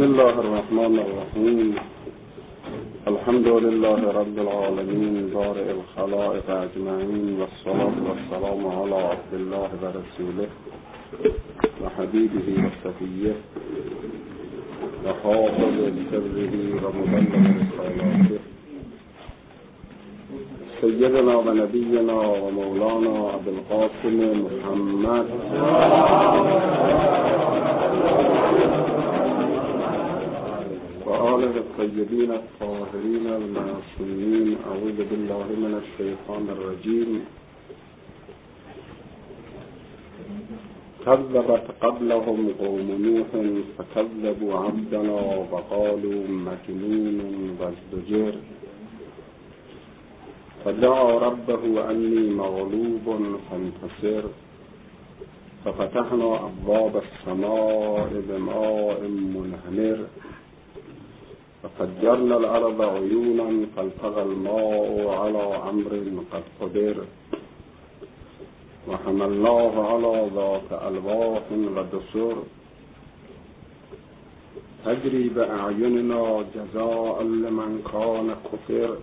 الله الرحمن الرحیم. الحمد لله رب العالمین بارئ الخلائق اجمعین والصلاة والسلام علی عبد الله و رسوله و حبیبه و صفیه و حافظ سره و مبلغ رسالاته سیدنا و نبینا و مولانا ابوالقاسم محمد و آله الطیبین الطاهرین المعصومین. اعوذ بالله من الشیطان الرجیم. كذبت قبلهم قوم نوح فكذبوا عبدنا وقالوا مجنون وازدجر فدعا ربه أني مغلوب فانتصر ففتحنا أبواب السماء بماء منهمر ففجرنا الأرض عيونا فالتقى الماء على أمر قد قدر وحملناه على ذات ألواح ودسر تجري بأعيننا جزاء لمن كان كفر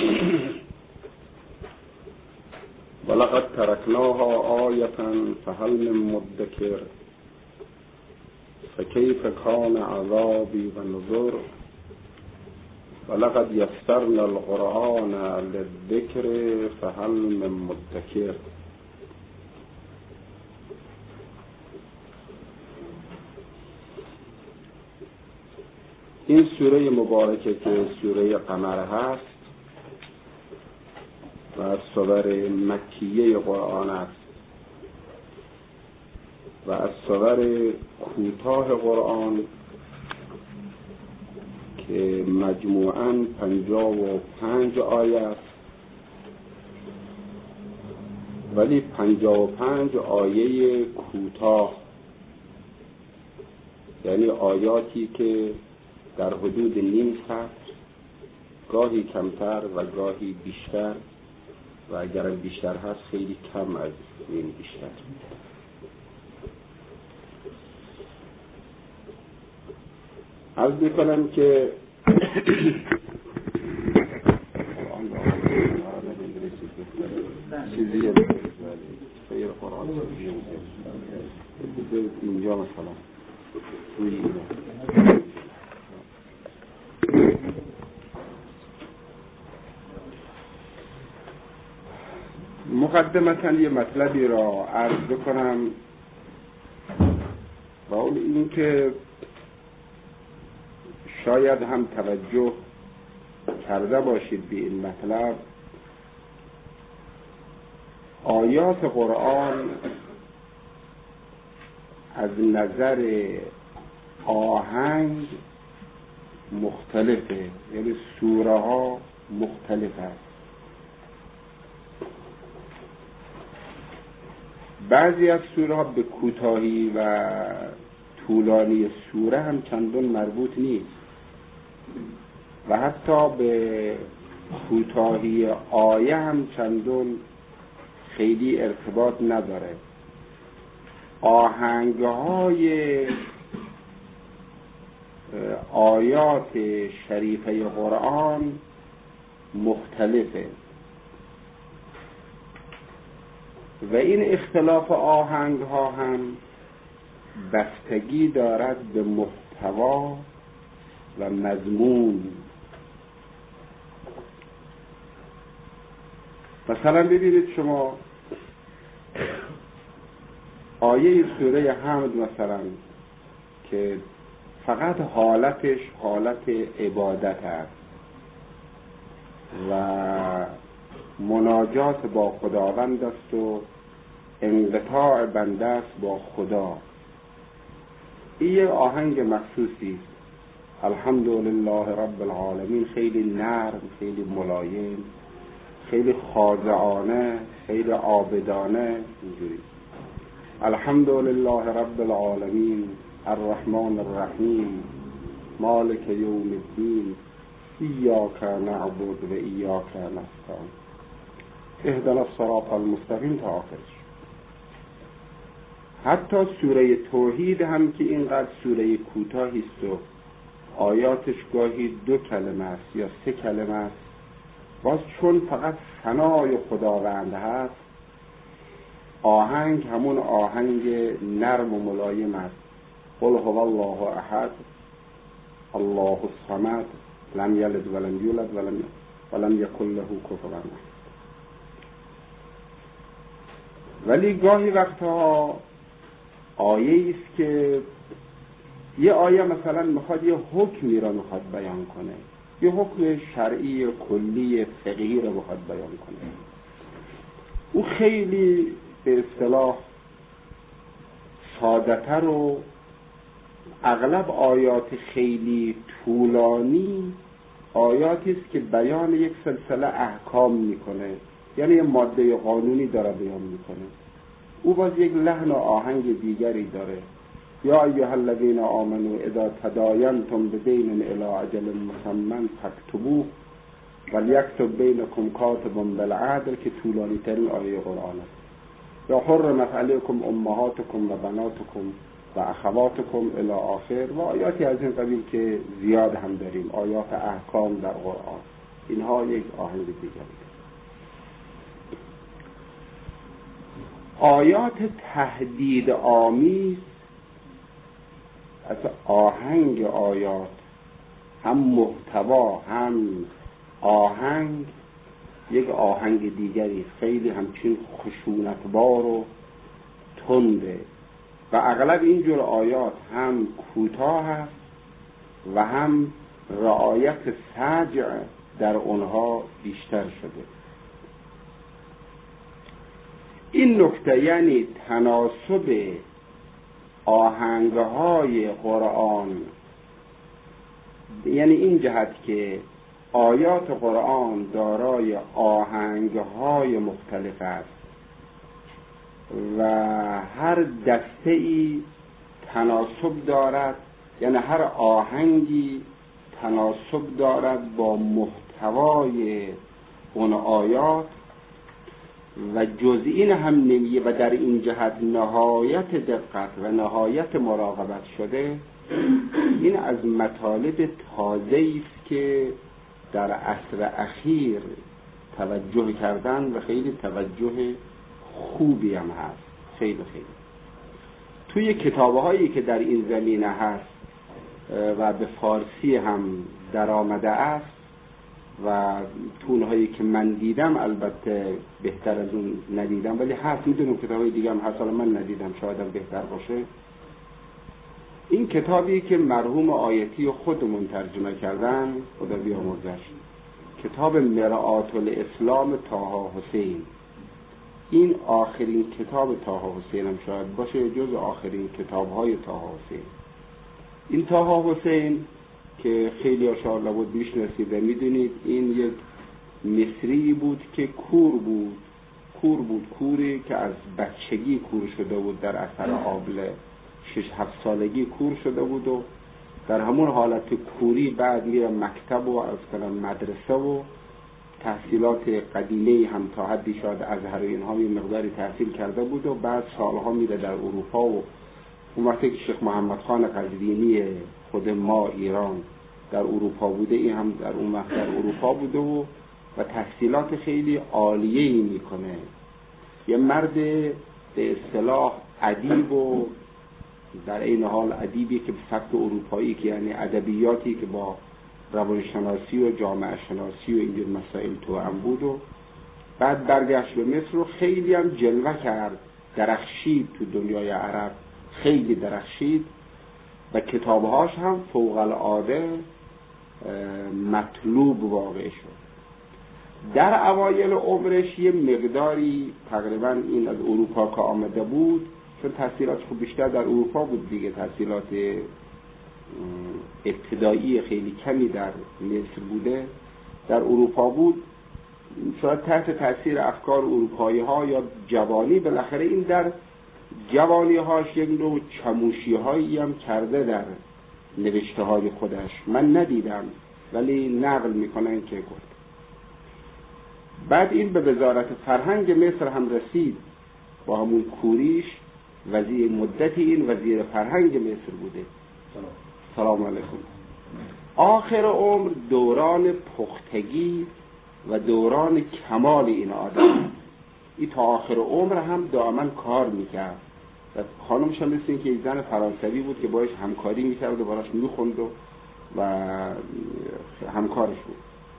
ولقد تركناها آية فهل من مدكر فكيف كان عذابي ونذر ولقد يسرنا القرآن للذكر فهل من مدكر. این سوره مبارکه که سوره قمر هست و از سور مکیه قرآن است و از سور کوتاه قرآن که مجموعاً 55 آیه است، ولی 55 آیه کوتاه، یعنی آیاتی که در حدود نیم سطر، گاهی کمتر و گاهی بیشتر، و اگر بیشتر هست خیلی کم از این بیشتر. عرض میکنم که چیزی خیر قرآن اینجا مثلا مقدمتاً یه مطلبی را عرض بکنم و اون این که شاید هم توجه کرده باشید به این مطلب. آیات قرآن از نظر آهنگ مختلفه، یعنی سوره ها مختلف است. بعضی از سوره ها به کوتاهی و طولانی سوره هم چندان مربوط نیست و حتی به کوتاهی آیه هم چندان خیلی ارتباط نداره. آهنگهای آیات شریفه قرآن مختلفه و این اختلاف آهنگ ها هم بستگی دارد به محتوا و مضمون. مثلا ببینید شما آیه سوره حمد مثلا که فقط حالتش حالت عبادت است و مناجات با خداوند است و انقطاع بنده است با خدا. این یه آهنگ مخصوصی است. الحمدلله رب العالمین، خیلی نرم، خیلی ملایم، خیلی خاضعانه، خیلی عابدانه، اینجوری. الحمدلله رب العالمین الرحمن الرحیم مالک یوم الدین ایاک نعبد و ایاک نستعین اهدنا الصراط المستقیم تا آخرش. حتی سوره توحید هم که اینقدر سوره کوتاهی است و آیاتش گاهی 2 کلمه است یا 3 کلمه است، باز چون فقط ثنای خداوند هست، آهنگ همون آهنگ نرم و ملایم است. قل هو الله احد الله الصمد لم یلد ولم یولد ولم یکن له کفوا احد. ولی گاهی وقتها آیه است که یه آیه مثلا میخواد یه حکمی را میخواد بیان کنه، یه حکم شرعی کلی فقهی را میخواد بیان کنه، او خیلی به اصطلاح ساده‌تر و اغلب آیات خیلی طولانی آیاتی است که بیان یک سلسله احکام میکنه، یعنی یه ماده قانونی داره بیان میکنه. او باز یک لحن و آهنگ دیگری داره. یا ایها الذین آمنوا اذا تداینتم بدین الی اجل مسمى فاکتبوه ولیکتب بینکم کاتب بالعدل، که طولانی ترین آیه قرآن است. یا حرمت علیکم امهاتکم و بناتکم و اخواتکم الی آخر، و آیاتی از این قبیل که زیاد هم داریم، آیات احکام در قرآن. اینها یک آهنگ دیگری. آیات تهدید آمیز، از آهنگ آیات، هم محتوا هم آهنگ، یک آهنگ دیگری خیلی همچین خشونتبار و تنده، و اغلب اینجور آیات هم کوتاه است و هم رعایت سجع در اونها بیشتر شده. این نکته یعنی تناسب آهنگهای قرآن، یعنی این جهت که آیات قرآن دارای آهنگهای مختلف است و هر دسته ای تناسب دارد، یعنی هر آهنگی تناسب دارد با محتوای اون آیات و جز این هم نمیه، و در این جهت نهایت دقت و نهایت مراقبت شده. این از مطالب تازه‌ای است که در عصر اخیر توجه کردن و خیلی توجه خوبی هم هست. خیلی توی کتاب‌هایی که در این زمینه هست و به فارسی هم در آمده است و تونهایی که من دیدم، البته بهتر از اون ندیدم، ولی هست، میدونم کتابای دیگه هم هست، حالا من ندیدم، شایدم بهتر باشه. این کتابی که مرحوم آیتی خودمون ترجمه کردن، خدا بیامرزش، کتاب مرآت الاسلام طه حسین، این آخرین کتاب طه حسین هم شاید باشه، جز آخرین کتاب‌های طه حسین. این طه حسین که خیلی اشاره بود میشناسید و میدونید، این یک مصری بود که کور بود، کوری که از بچگی کور شده بود، در اثر آبله 6-7 سالگی کور شده بود و در همون حالت کوری بعد میره مکتب و از کلام مدرسه و تحصیلات قدیمی هم تا حدی شاید ازهر و اینها یه مقداری تحصیل کرده بود و بعد سالها میره در اروپا و اون وقتی که شیخ محمد خان قزوینی خود ما ایران در اروپا بوده، این هم در اون وقت در اروپا بوده و تحصیلات خیلی عالیه‌ای میکنه. یه مرد به اصطلاح ادیب و در این حال ادیبی که به سبک اروپایی، که یعنی ادبیاتی که با روانشناسی و جامعه شناسی و اینجور مسائل توأم بود و بعد برگشت به مصر و خیلی هم جلوه کرد، درخشید تو دنیای عرب، خیلی درخشید و کتابهاش هم فوق العاده مطلوب واقع شد. در اوایل عمرش یه مقداری تقریبا این از اروپا که آمده بود، چون تحصیلاتش خب بیشتر در اروپا بود دیگه، تحصیلات ابتدایی خیلی کمی در مصر بوده، در اروپا بود، شاید تحت تاثیر افکار اروپایی ها یا جوانی، بالاخره این در جوانی هاش یک نوع چموشی هایی هم کرده در نوشته های خودش، من ندیدم ولی نقل میکنن که گفت. بعد این به وزارت فرهنگ مصر هم رسید با همون کوریش، وزیر مدتی این وزیر فرهنگ مصر بوده. سلام علیکم. آخر عمر دوران پختگی و دوران کمال این آدم. این تا آخر عمر هم دائما کار میکرد و خانمش هم مثل این که یک زن فرانسوی بود که باش همکاری میکرد و براش میخوند و همکارش بود.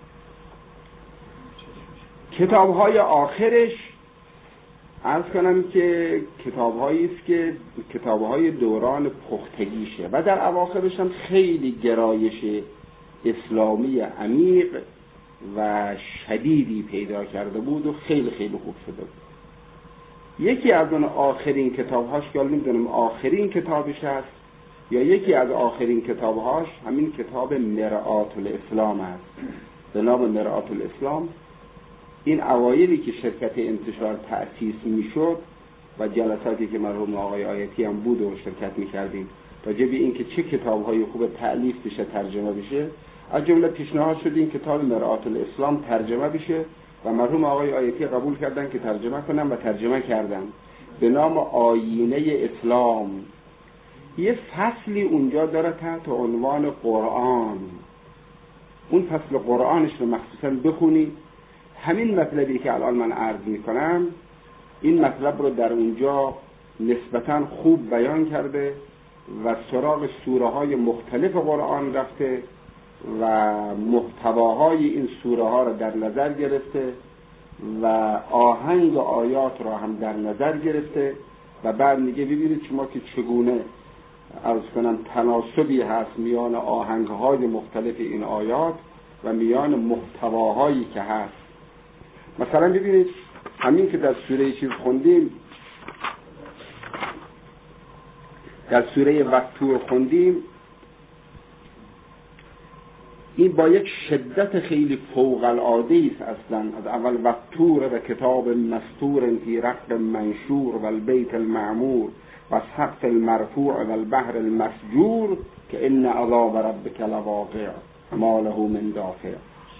کتاب‌های آخرش عرض کنم که کتاب‌هایی است که کتاب‌های دوران پختگیشه و در اواخرش هم خیلی گرایش اسلامی عمیق و شدیدی پیدا کرده بود و خیلی خیلی خوب شده بود. یکی از اون آخرین کتاب‌هاش که نمی‌دونم آخرین کتابش هست یا یکی از آخرین کتاب‌هاش همین کتاب مرآت الاسلام است به نام مرآت الاسلام. این اوایلی که شرکت انتشار تأسیس میشد و جلساتی که مرحوم آقای آیتی هم بود و شرکت میکردیم راجع به این که چه کتاب‌های خوب تألیف بشه ترجمه بشه، از جمله پیشنهاد شد این کتاب مرآت الاسلام ترجمه بشه و مرحوم آقای آیتی قبول کردن که ترجمه کنن و ترجمه کردن به نام آیینه اسلام. یه فصلی اونجا داره تحت عنوان قرآن. اون فصل قرآنش رو مخصوصا بخونی. همین مطلبی که الان من عرض میکنم این مطلب رو در اونجا نسبتاً خوب بیان کرده و سراغ سوره های مختلف قرآن رفته و محتواهای این سوره ها رو در نظر گرفته و آهنگ آیات را هم در نظر گرفته و بعد میگه ببینید شما که چگونه عرض کنم تناسبی هست میان آهنگ های مختلف این آیات و میان محتواهایی که هست. مثلا ببینید همین که در سوره چیز خوندیم، در سوره وطور خوندیم، این با یک شدت خیلی فوق العاده است. اصلا از اول وطور و کتاب مستور فی رق منشور و البیت المعمور و السقف المرفوع و البحر المسجور که ان عذاب ربک لواقع ما له من دافع.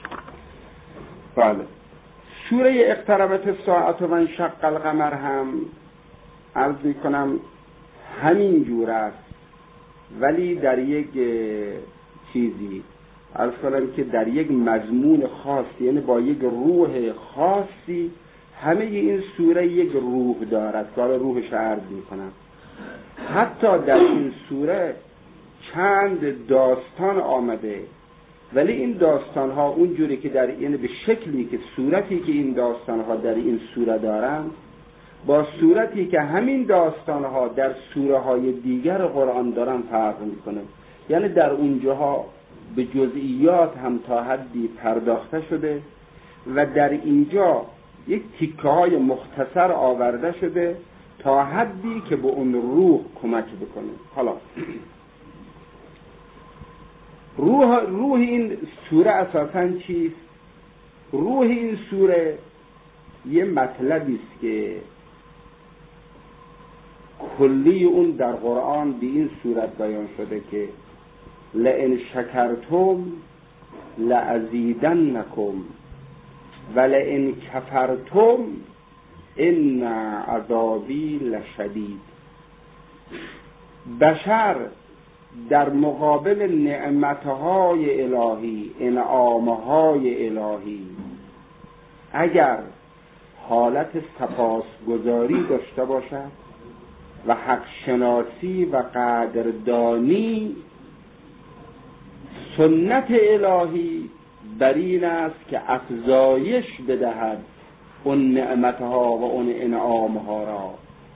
بله، سوره اقتربت الساعة و انشق القمر هم عرض میکنم همین جور است، ولی در یک چیزی عرض کنم که در یک مضمون خاصی، یعنی با یک روح خاصی. همه این سوره یک روح دارد که روحش عرض میکنم. حتی در این سوره چند داستان آمده، ولی این داستان ها اونجوری که در یعنی به شکلی که صورتی که این داستان ها در این سوره دارند با صورتی که همین داستان ها در سوره های دیگر قرآن دارن فرق میکنه. یعنی در اونجاها به جزئیات هم تا حدی پرداخته شده و در اینجا یک تیکه های مختصر آورده شده تا حدی که به اون روح کمک بکنه. حالا روح این سوره اساساً چیست؟ روح این سوره یه مطلبی است که کلی اون در قرآن به این صورت بیان شده که لئن شکرتم لازیدنکم ولئن کفرتم ان عذابی لشدید. بشر در مقابل نعمتهای الهی، انعامهای الهی، اگر حالت سپاسگزاری داشته باشد و حق شناسی و قدردانی، سنت الهی بر این است که افزایش بدهد اون نعمتها و اون انعامها را.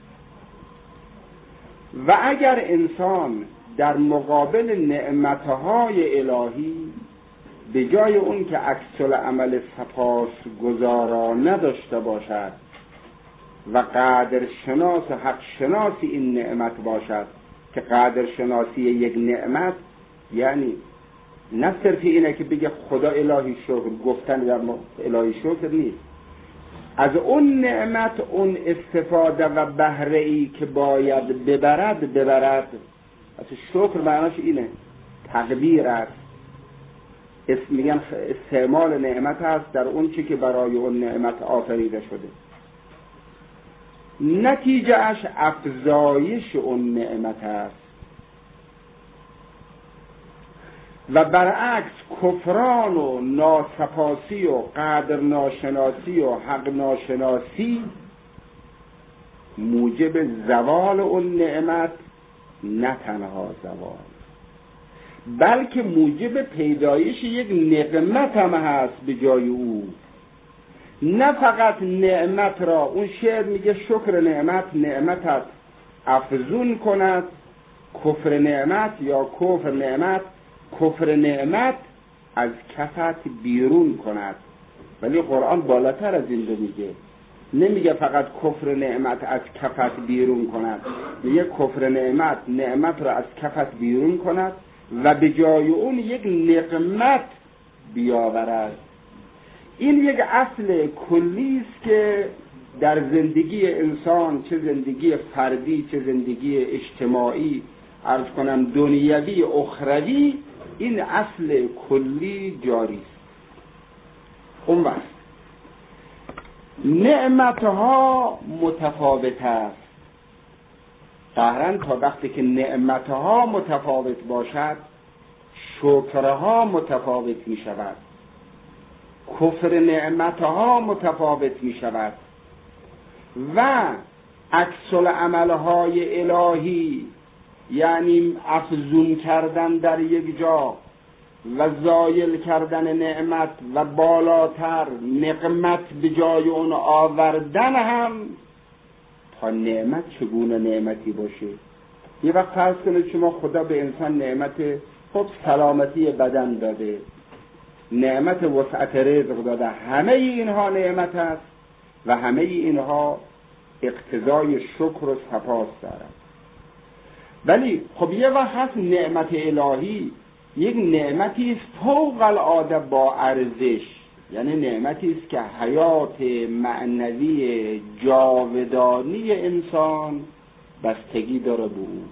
و اگر انسان در مقابل نعمتهای الهی به جای اون که عکس العمل سپاسگزارانه داشته باشد و قدرشناس و حق شناس این نعمت باشد، که قدرشناسی یک نعمت یعنی نه صرف اینه که بگه خدا الهی شکر، گفتن در الهی شکر نیست، از اون نعمت اون استفاده و بهره ای که باید ببرد. اصلا شکر معناش اینه، تقدیر است، میگن استعمال نعمت است در اون چی که برای اون نعمت آفریده شده. نتیجه اش افزایش اون نعمت است. و برعکس کفران و ناسپاسی و قدر ناشناسی و حق ناشناسی موجب زوال اون نعمت، نه تنها زوال بلکه موجب پیدایش یک نقمت هم هست به جای او. نه فقط نعمت را، اون شعر میگه شکر نعمت نعمتت افزون کند، کفر نعمت یا کفر نعمت کفر نعمت از کفت بیرون کند. ولی قرآن بالاتر از این رو میگه، نمیگه فقط کفر نعمت از کفت بیرون کند، میگه کفر نعمت نعمت را از کفت بیرون کند و به جای اون یک نقمت بیاورد. این یک اصل کلی است که در زندگی انسان، چه زندگی فردی چه زندگی اجتماعی، عرض کنم دنیوی اخروی، این اصل کلی جاری است. اون وقت نعمتها متفاوت است. قهرن تا وقتی که نعمتها متفاوت باشد شکرها متفاوت می شود، کفر نعمتها متفاوت می شود و عکس العملهای الهی، یعنی افزون کردن در یک جا و زایل کردن نعمت و بالاتر نقمت به جای اون آوردن هم، تا نعمت چگونه نعمتی باشه. یه وقت فرض کنید شما خدا به انسان نعمت خب سلامتی بدن داده، نعمت وسعت رزق داده، همه اینها نعمت است و همه اینها اقتضای شکر و سپاس دارد. ولی خب یه وقت هست نعمت الهی یک نعمتی است فوق العاده با ارزش، یعنی نعمتی است که حیات معنوی جاودانی انسان بستگی داره به او.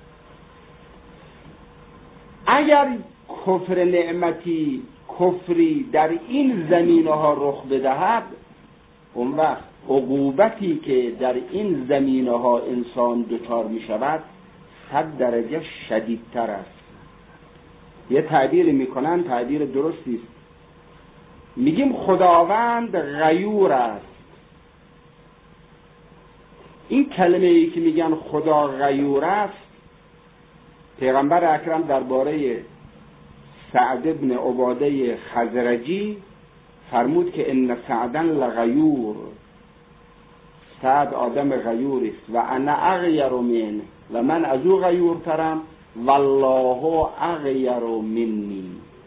اگر کفر نعمتی، کفری در این زمینه‌ها رخ بدهد، اون وقت عقوبتی که در این زمینه‌ها انسان دچار می شود 100 درجه شدیدتر است. یه تعبیر میکنن، تعبیر درستی است، میگیم خداوند غیور است. این کلمه ای که میگن خدا غیور است، پیغمبر اکرم درباره سعد بن عباده خزرجی فرمود که ان سعدن لغیور، سعد آدم غیور است و انا اغیر من، و من از او غیورترم، والله اغیر منی.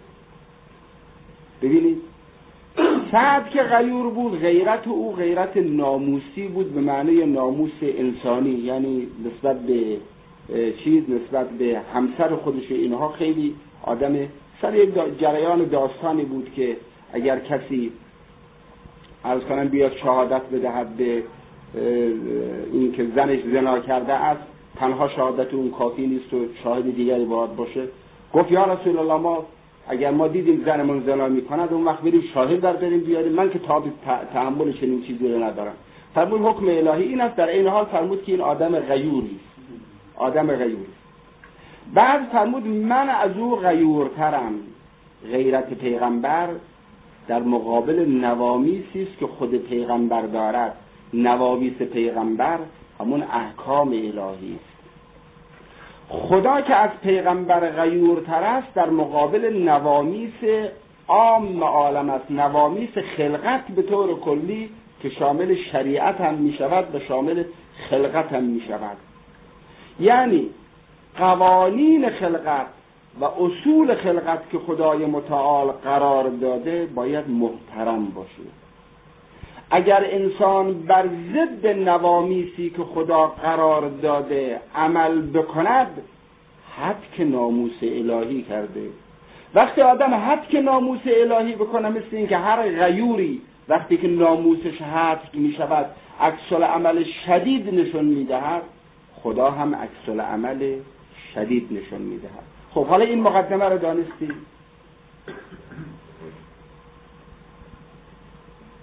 ببینید سعد که غیور بود، غیرت او غیرت ناموسی بود، به معنی ناموس انسانی، یعنی نسبت به نسبت به همسر خودش اینها خیلی آدم سر یک جریان داستانی بود که اگر کسی عرض کنم بیاد شهادت بدهد به این که زنش زنا کرده است، تنها شهادت اون کافی نیست و شاهد دیگری باید باشه. گفت یا رسول الله، ما اگر ما دیدیم زنمون زنا میکند اون وقت بریم شاهد در بریم بیاریم، من که تحمل چنین چیزی رو ندارم. فرمود حکم الهی این است. در این حال فرمود که این آدم غیوری است، آدم غیوری. بعد فرمود من از او غیورترم. غیرت پیغمبر در مقابل نوامیسی است که خود پیغمبر دارد. نوامیس پیغمبر همون احکام الهی است. خدا که از پیغمبر غیورتر است در مقابل نوامیس عام عالم است، نوامیس خلقت به طور کلی که شامل شریعت هم می شود و شامل خلقت هم می شود. یعنی قوانین خلقت و اصول خلقت که خدای متعال قرار داده باید محترم باشه. اگر انسان بر ضد نوامیسی که خدا قرار داده عمل بکند، حتک ناموس الهی کرده. وقتی آدم حتک ناموس الهی بکنه، مثل این که هر غیوری وقتی که ناموسش حتک می شود عکس العمل شدید نشون می دهد، خدا هم عکس العمل شدید نشون می دهد. خب حالا این مقدمه رو دانستی؟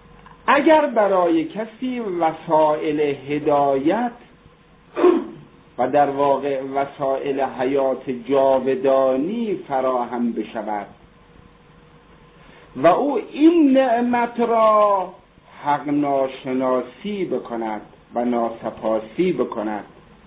اگر برای کسی وسائل هدایت و در واقع وسایل حیات جاودانی فراهم بشود و او این نعمت را حق ناشناسی بکند و ناسپاسی بکند،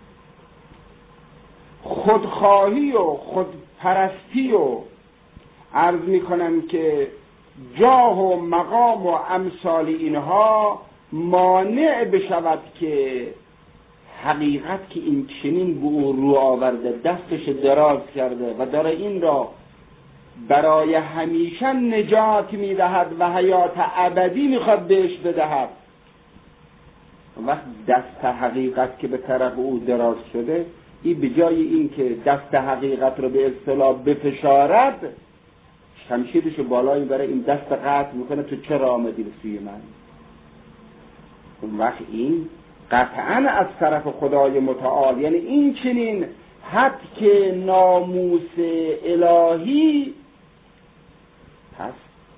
خودخواهی و خودپرستی و عرض میکنم که جاه و مقام و امثال اینها مانع بشود که حقیقت که این چنین به او رو آورده، دستش دراز کرده و داره این را برای همیشه نجات میدهد و حیات ابدی میخواد بهش بدهد، وقت دست حقیقت که به طرف او دراز شده، این به جای این که دست حقیقت رو به اصطلاح بفشارد، شمشیرشو بالای میبره، این دست قطع میکنه، تو چرا آمدی به سوی من؟ اون وقت این قطعا از طرف خدای متعال، یعنی این چنین حد که ناموس الهی پس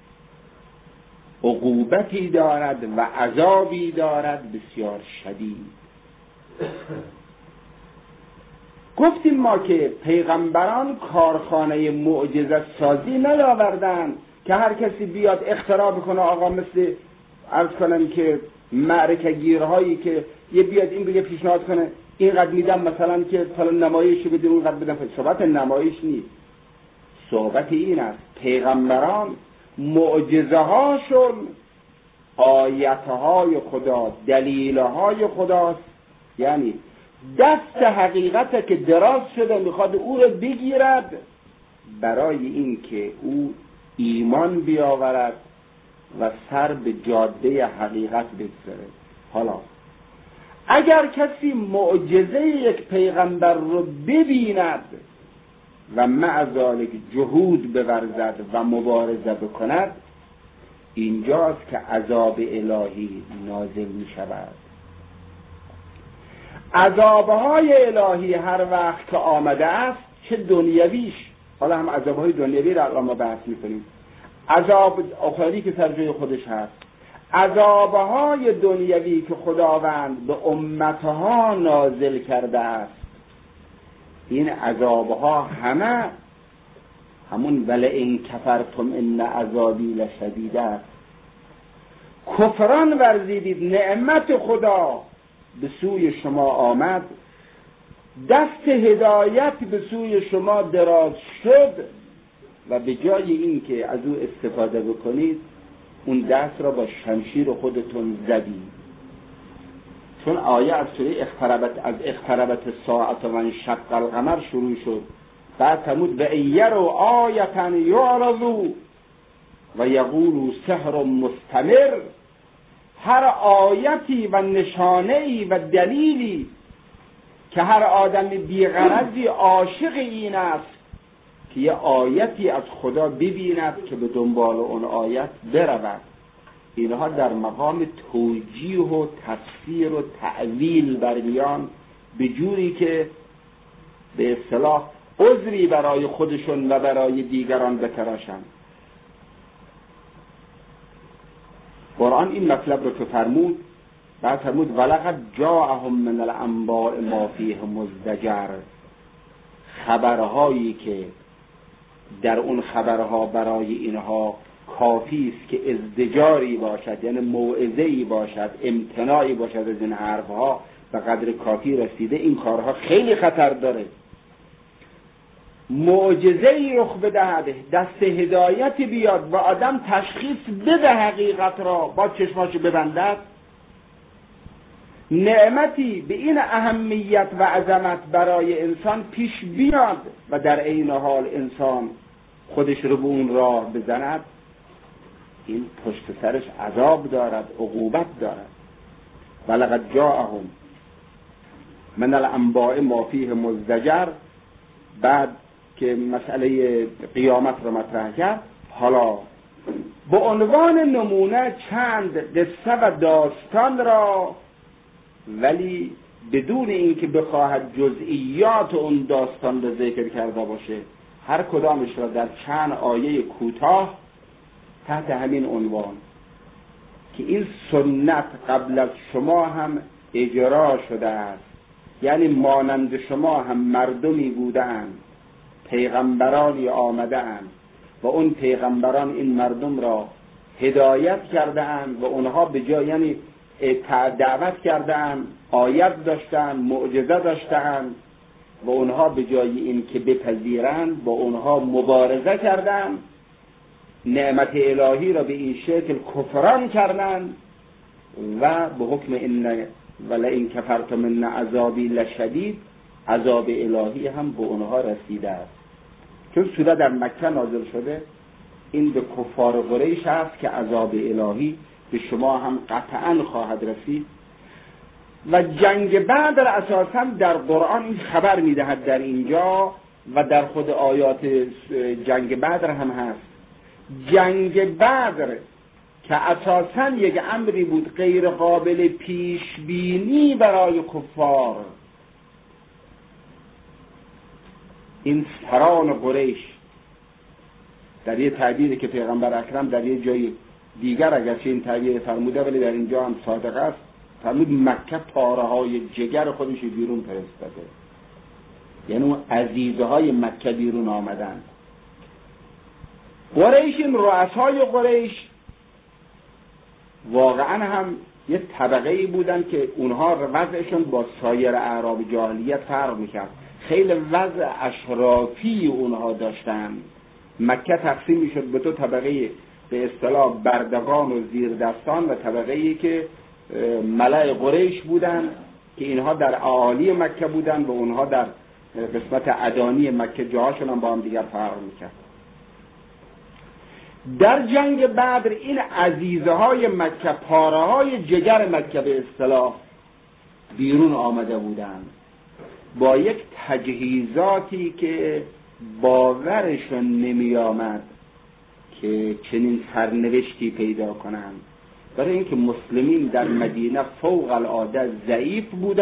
عقوبتی دارد و عذابی دارد بسیار شدید. گفتیم ما که پیغمبران کارخانه معجزه سازی نیاوردن که هر کسی بیاد اختراع بکنه، آقا مثل عرض کنم که معرکه گیرهایی که یه بیاد این بگه پیشنهاد کنه اینقدر میدم مثلا که فلان نمایش بدیم اونقدر بدم. صحبت نمایش نیست، صحبت این است پیغمبران معجزه هاشون آیتهای خدا، دلیلهای خداست، یعنی دست حقیقت که دراز شده میخواد او رو بگیرد برای این که او ایمان بیاورد و سر به جاده حقیقت بگذاره. حالا اگر کسی معجزه یک پیغمبر رو ببیند و مع ذلک جهود بورزد و مبارزه بکند، اینجاست که عذاب الهی نازل می شود. عذابهای الهی هر وقت که آمده است، چه دنیویش، حالا هم عذابهای دنیوی را الان ما بحث می‌کنیم، عذاب آخری که سر جای خودش هست، عذابهای دنیوی که خداوند به امتها نازل کرده است، این عذابها همه همون ولئن کفرتم ان عذابی لشدید است. کفران ورزیدید، نعمت خدا به سوی شما آمد، دست هدایت به سوی شما دراز شد و به جای این که از او استفاده بکنید، اون دست را با شمشیر خودتون زدید. چون آیه از سوره اقتربت ساعت و انشق القمر شروع شد، بعد فرمود و ایروا آیة یعرضوا و یقولوا سحر مستمر. هر آیتی و نشانه‌ای و دلیلی که هر آدم بی‌غرضی عاشق این است که یه آیتی از خدا ببیند که به دنبال اون آیت برود، اینها در مقام توجیه و تفسیر و تعویل برمیان، به جوری که به اصطلاح عذری برای خودشون و برای دیگران بتراشند. قرآن این مطلب رو که فرمود، بعد فرمود ولقد جاءهم من الانباء ما فیه مزدجر، خبرهایی که در اون خبرها برای اینها کافی است که ازدجاری باشد، یعنی موعظه‌ای باشد، امتناعی باشد از این حرفها، به قدر کافی رسیده. این کارها خیلی خطر داره. معجزه‌ای رخ بدهد، دست هدایتی بیاد و آدم تشخیص بده حقیقت را، با چشماشو ببندد، نعمتی به این اهمیت و عظمت برای انسان پیش بیاد و در عین حال انسان خودش رو به اون راه بزند، این پشت سرش عذاب دارد، عقوبت دارد. ولقد جاءهم من الانباء ما فیه مزدجر، بعد که مسئله قیامت رو مطرح کرد، حالا به عنوان نمونه چند قصه و داستان را، ولی بدون اینکه بخواهد جزئیات اون داستان رو ذکر کرده باشه، هر کدامش را در چند آیه کوتاه تحت همین عنوان که این سنت قبل از شما هم اجرا شده است یعنی مانند شما هم مردمی بودند، پیغمبرانی آمده‌اند و اون پیغمبران این مردم را هدایت کرده‌اند و اونها به جای یعنی دعوت کرده‌اند، آیت داشتند، معجزه داشتند و اونها به جای این که بپذیرند با اونها مبارزه کردند، نعمت الهی را به این شکل کفران کردند و به حکم ان ولئن کفرتم ان عذابی لشدید، عذاب الهی هم به اونها رسیده است. چون سوره در مکه نازل شده، این به کفار قریش است که عذاب الهی به شما هم قطعا خواهد رسید. و جنگ بدر اساسا در قرآن این خبر میدهد در اینجا و در خود آیات جنگ بدر هم هست. جنگ بدر که اساسا یک امری بود غیر قابل پیش بینی برای کفار، این سران قریش در یه تعبیری که پیغمبر اکرم در یه جای دیگر اگرچه این تعبیر فرموده ولی در اینجا هم صادق است، فرمود مکه پاره های جگر خودش بیرون فرستاده، یعنی اون عزیزه های مکه بیرون آمدن. قریش، این رؤسای قریش واقعا هم یه طبقه‌ای بودن که اونها وضعشون با سایر اعراب جاهلیت فرق میکرد، خیلی وضع اشرافی اونها داشتن. مکه تقسیم میشد به دو طبقه به اصطلاح بردگان و زیردستان و طبقه‌ای که ملأ قریش بودن که اینها در اعالی مکه بودن و اونها در قسمت ادانی مکه، جاهاشون هم با هم دیگر فرق میکرد. در جنگ بدر این عزیزه های مکه، پاره های جگر مکه به اصطلاح بیرون آمده بودند با یک تجهیزاتی که باورشون نمی آمد که چنین سرنوشتی پیدا کنند. برای اینکه مسلمین در مدینه فوق العاده ضعیف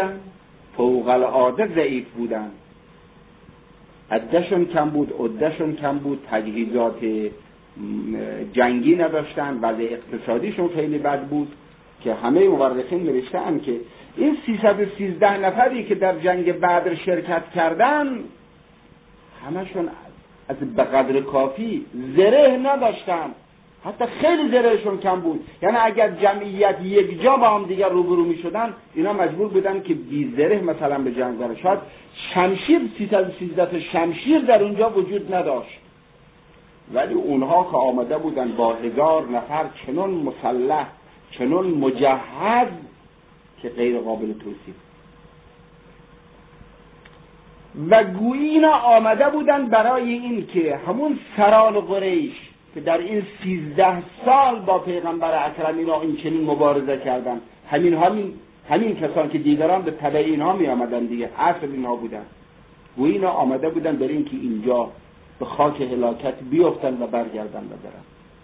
بودند، عدهشون کم بود، تجهیزات جنگی نداشتن، وضع اقتصادیشون خیلی بد بود که همه مورخین نوشتن که این 313 نفری که در جنگ بدر شرکت کردن همشون از به قدر کافی زره نداشتن، حتی خیلی زرهشون کم بود. یعنی اگر جمعیت یک جا با هم دیگر روبرو می شدن، اینا مجبور بودن که بی زره مثلا به جنگ برن. شاید شمشیر 313 شمشیر در اونجا وجود نداشت، ولی اونها که آمده بودن با 1000 نفر چنون مسلح، چنون مجهز که غیر قابل توصیف. و گویی اینا آمده بودن برای این که همون سران قریش که در این 13 سال با پیغمبر اکرم اینا این چنین مبارزه کردن، همین کسان که دیگران به تبع اینها می آمدن دیگه، اصل اینها بودن، گویی اینا آمده بودن برای این که اینجا به خاک هلاکت بیفتن و برگردن و برن.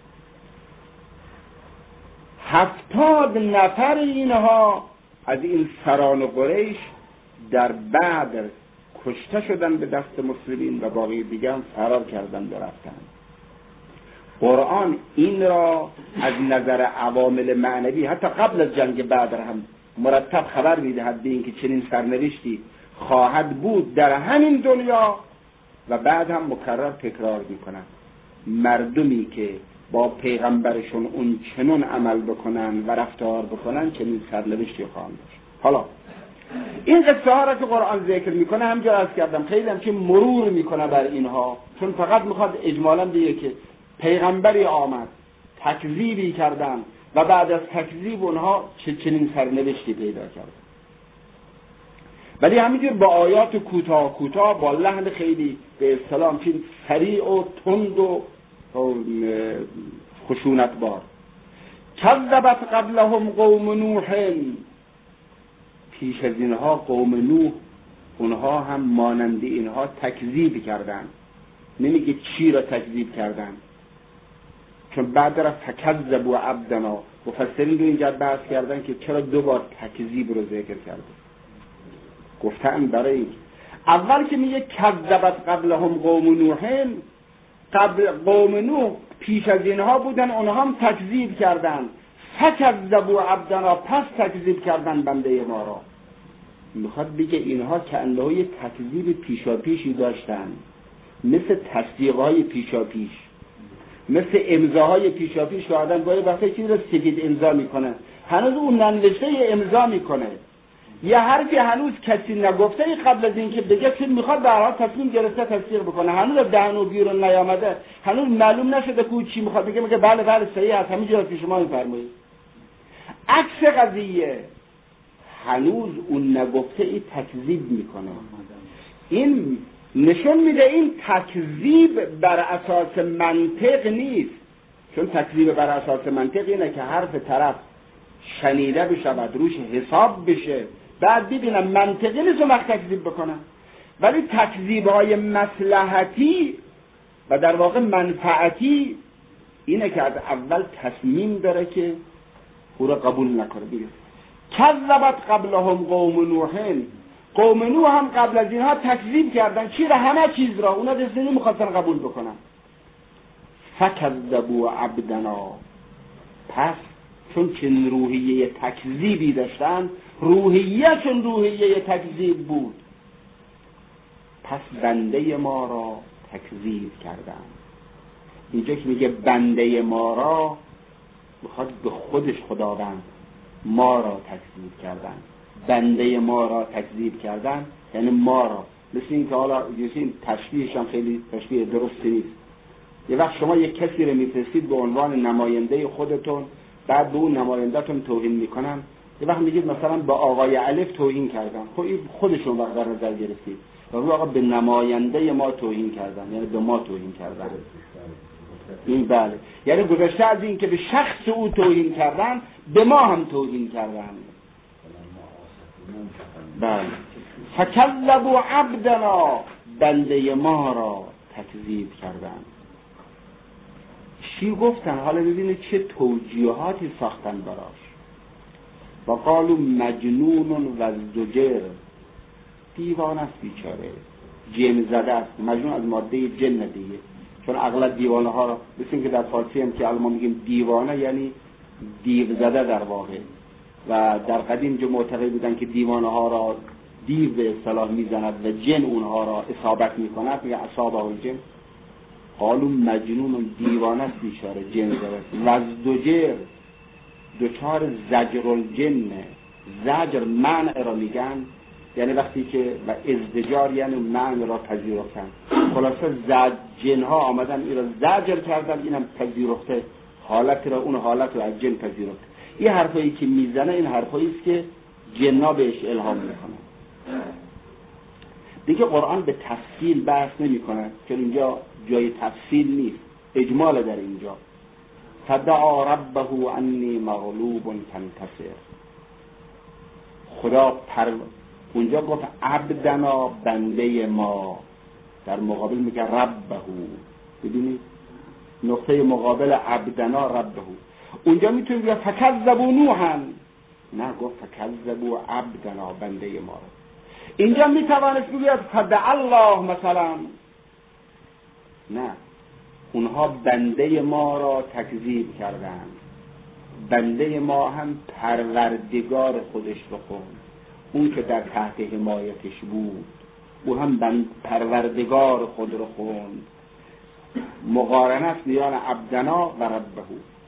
70 نفر اینها از این سران قریش در بدر کشته شدن به دست مسلمین و باقی دیگه هم فرار کردن و رفتن. قرآن این را از نظر عوامل معنوی حتی قبل از جنگ بدر هم مرتب خبر میدهد به این که چنین سرنوشتی خواهد بود در همین دنیا و بعد هم مکرر تکرار میکنن. مردمی که با پیغمبرشون اون چنون عمل بکنن و رفتار بکنن چنین سرنوشتی خواهند داشت. حالا این قصه ها را که قرآن ذکر میکنه همجا عرض کردم خیلی هم که مرور میکنه بر اینها، چون فقط میخواد اجمالا بگه که پیغمبری آمد، تکذیبی کردن و بعد از تکذیب اونها چنین سرنوشتی پیدا کردن. ولی همینجور با آیات کوتاه با لحن خیلی به اصطلاح چین سریع و تند و خشونتبار. کذبت قبلهم قوم نوح، پیش از اینها قوم نوح اونها هم مانند اینها تکذیب کردن. نمیگه چی را تکذیب کردن، چون بعد را فکذبوا عبدنا، مفسرین رو اینجا بحث کردن که چرا 2 بار تکذیب رو ذکر کرده. گفتن برای اول که میگه کذبت قبلهم قوم نوح، قوم نوح پیش از اینها بودن، اونها هم تکذیب کردن. فکذبوا عبدنا، پس تکذیب کردن بنده ما را. میخواد بگه اینها که انواع تکذیب پیشاپیشی داشتن، مثل تصدیقهای پیشاپیش، مثل امضاهای پیشاپیش که آدم گاهی وقتا چیزی رو سفید امضا میکنه، هنوز اون ننوشته امضا میکنه، یه حرفی هنوز کسی نگفته قبل از اینکه بگه، چون میخواد به هر حال تصمیم گرفته تصدیق بکنه، هنوز دهن و بیرون نیامده، هنوز معلوم نشده که چی میخواد بگه، میگه بله بله صحیح هست، همینجوری که شما میفرمایید. عکس قضیه، هنوز اون نگفته ای تکذیب میکنه. این نشون میده این تکذیب بر اساس منطق نیست، چون تکذیب بر اساس منطق اینه که حرف طرف شنیده بشود، روش حساب بشه، بعد ببینم منطقی نیست و وقت تکذیب بکنم. ولی تکذیب‌های مصلحتی و در واقع منفعتی اینه که از اول تصمیم داره که او را قبول نکنه. بگه کذبت قبلهم قوم نوح، قوم نوح هم قبل از اینها تکذیب کردن، چی را؟ همه چیز را. اونا دست نمیخواستن قبول بکنن. فکذبوا عبدنا، پس چون چنین روحیه تکذیبی داشتن، روحیه‌شون روحیه تکذیب بود، پس بنده ما را تکذیب کردن. اینجا که میگه بنده ما را، میخواد به خودش خداوند ما را تکذیب کردن. بنده ما را تکذیب کردن یعنی ما را. مثل این که حالا این تشبیهش هم خیلی تشبیه درستی نیست. یه وقت شما یک کسی رو میفرستید به عنوان نماینده خودتون، بعد به اون نماینده‌تون توهین میکنن. یه وقت میگید مثلا با آقای الف توهین کردن، خب این خودشون وقت در نظر گرفتید، و رو آقا به نماینده ما توهین کردن، یعنی به ما توهین کردن. این بله، یعنی گذشته از این که به شخص او توهین کردن، به ما هم توهین کردن. بله، فکذبوا عبدنا، بنده ما را تکذیب کردن. چی گفتن؟ حالا ببینید چه توجیهاتی ساختن براش. و قالوا مجنون و ازدجر، دیوانه است بیچاره، جن زده است. مجنون از ماده جن دیگه، چون اغلب دیوانه ها را مثل این که در فارسی هم که الان ما میگیم دیوانه یعنی دیو زده در واقع، و در قدیم جو معتقد بودن که دیوانه ها را دیو به اصطلاح میزند و جن اونها را اصابت میکند، میگه اصابه الجن. قالوا مجنون، دیوانه است بیچاره، جن زده است. و ازدجر، دچار زجر الجن، زجر منع را میگن، یعنی وقتی که و ازدجار یعنی منع را پذیرفتن. خلاصه جنها آمدن این را زجر کردن، اینم پذیرفته حالت را، اون حالت را از جن پذیرفته. این حرفایی که میزنه این حرفایی است که جنها بهش الهام میکنن. دیگه قرآن به تفصیل بحث نمیکنه، چون اینجا جای تفصیل نیست، اجمال در اینجا. فدعا ربه انی مغلوب فانتصر. خدا اونجا گفت عبدنا، بنده ما، در مقابل میگه ربه. ببینید نقطه مقابل عبدنا ربه. اونجا میتونید بگه فکذبوا نوحا، نه گفت فکذبوا عبدنا، بنده ما. اینجا میتوانست بگید فدع الله مثلا، نه، اونها بنده ما را تکذیب کردند. بنده ما هم پروردگار خودش رو خوند، اون که در تحت حمایتش بود او هم پروردگار خود رو خوند. مقارنه است میان عبدنا و ربه.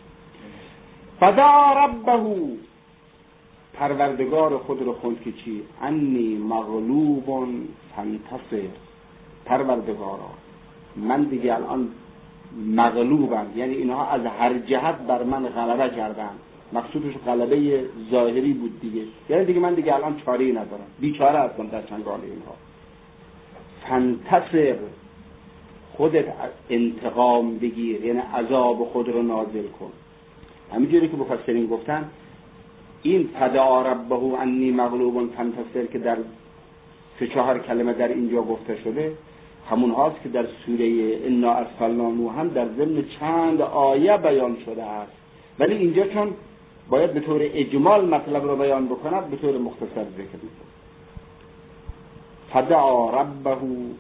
فدعا ربه، پروردگار خود رو خوند که چی؟ انی مغلوب فانتصر. پروردگارا من دیگه الان مغلوبم، یعنی اینها از هر جهت بر من غلبه کردن. مقصودش غلبه ظاهری بود دیگه، یعنی دیگه من دیگه الان چاره‌ای ندارم، بیچاره هستم در چنگال اینها. فانتصر، خودت انتقام بگیر، یعنی عذاب خود رو نازل کن. همینجوری که مفسرین گفتن این فدعا ربه انی مغلوب فانتصر که در 3-4 کلمه در اینجا گفته شده، همون هاست که در سوره انا ارسلنا هم در ضمن چند آیه بیان شده است، ولی اینجا چون باید به طور اجمال مطلب رو بیان بکند به طور مختصر ذکر می‌کنه. فدعا ربه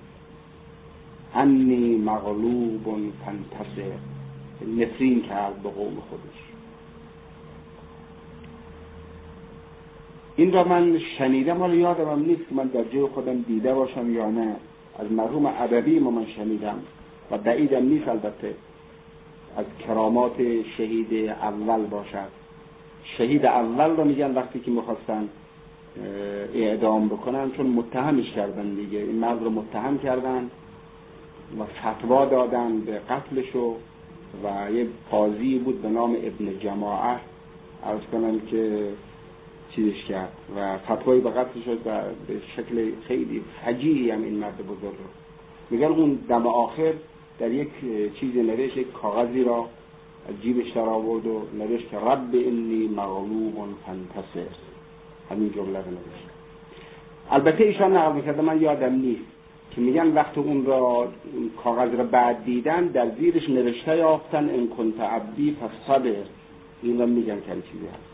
انی مغلوب فانتصر، نفرین کرد به قوم خودش. این را من شنیدم، حالا یادم نیست که من در جای خودم دیده باشم یا نه، از مرحوم عدوی ما من شنیدم و بعیدم نیست البته از کرامات شهید اول باشد. شهید اول رو میگن وقتی که میخواستن اعدام بکنن، چون متهمش کردن دیگه، این مرد رو متهم کردن و فتوا دادن به قتلشو و یه قاضی بود به نام ابن جماعه، عرض کنم که چیزش کرد و فتوایی به قتل شد و به شکل خیلی فجیعی هم این مرد بزرگ رو. میگن اون دم آخر در یک چیزی نوشت، یک کاغذی را از جیبش در آورد و نوشت که رب انی مغلوب فانتصر، همین جمله رو نوشت. البته ایشان نقل میکرده، من یادم نیست، که میگن وقتی اون را کاغذ را بعد دیدن در زیرش نوشته یافتن ان کنت عبدی فصبر. این را میگن که چیزی هست.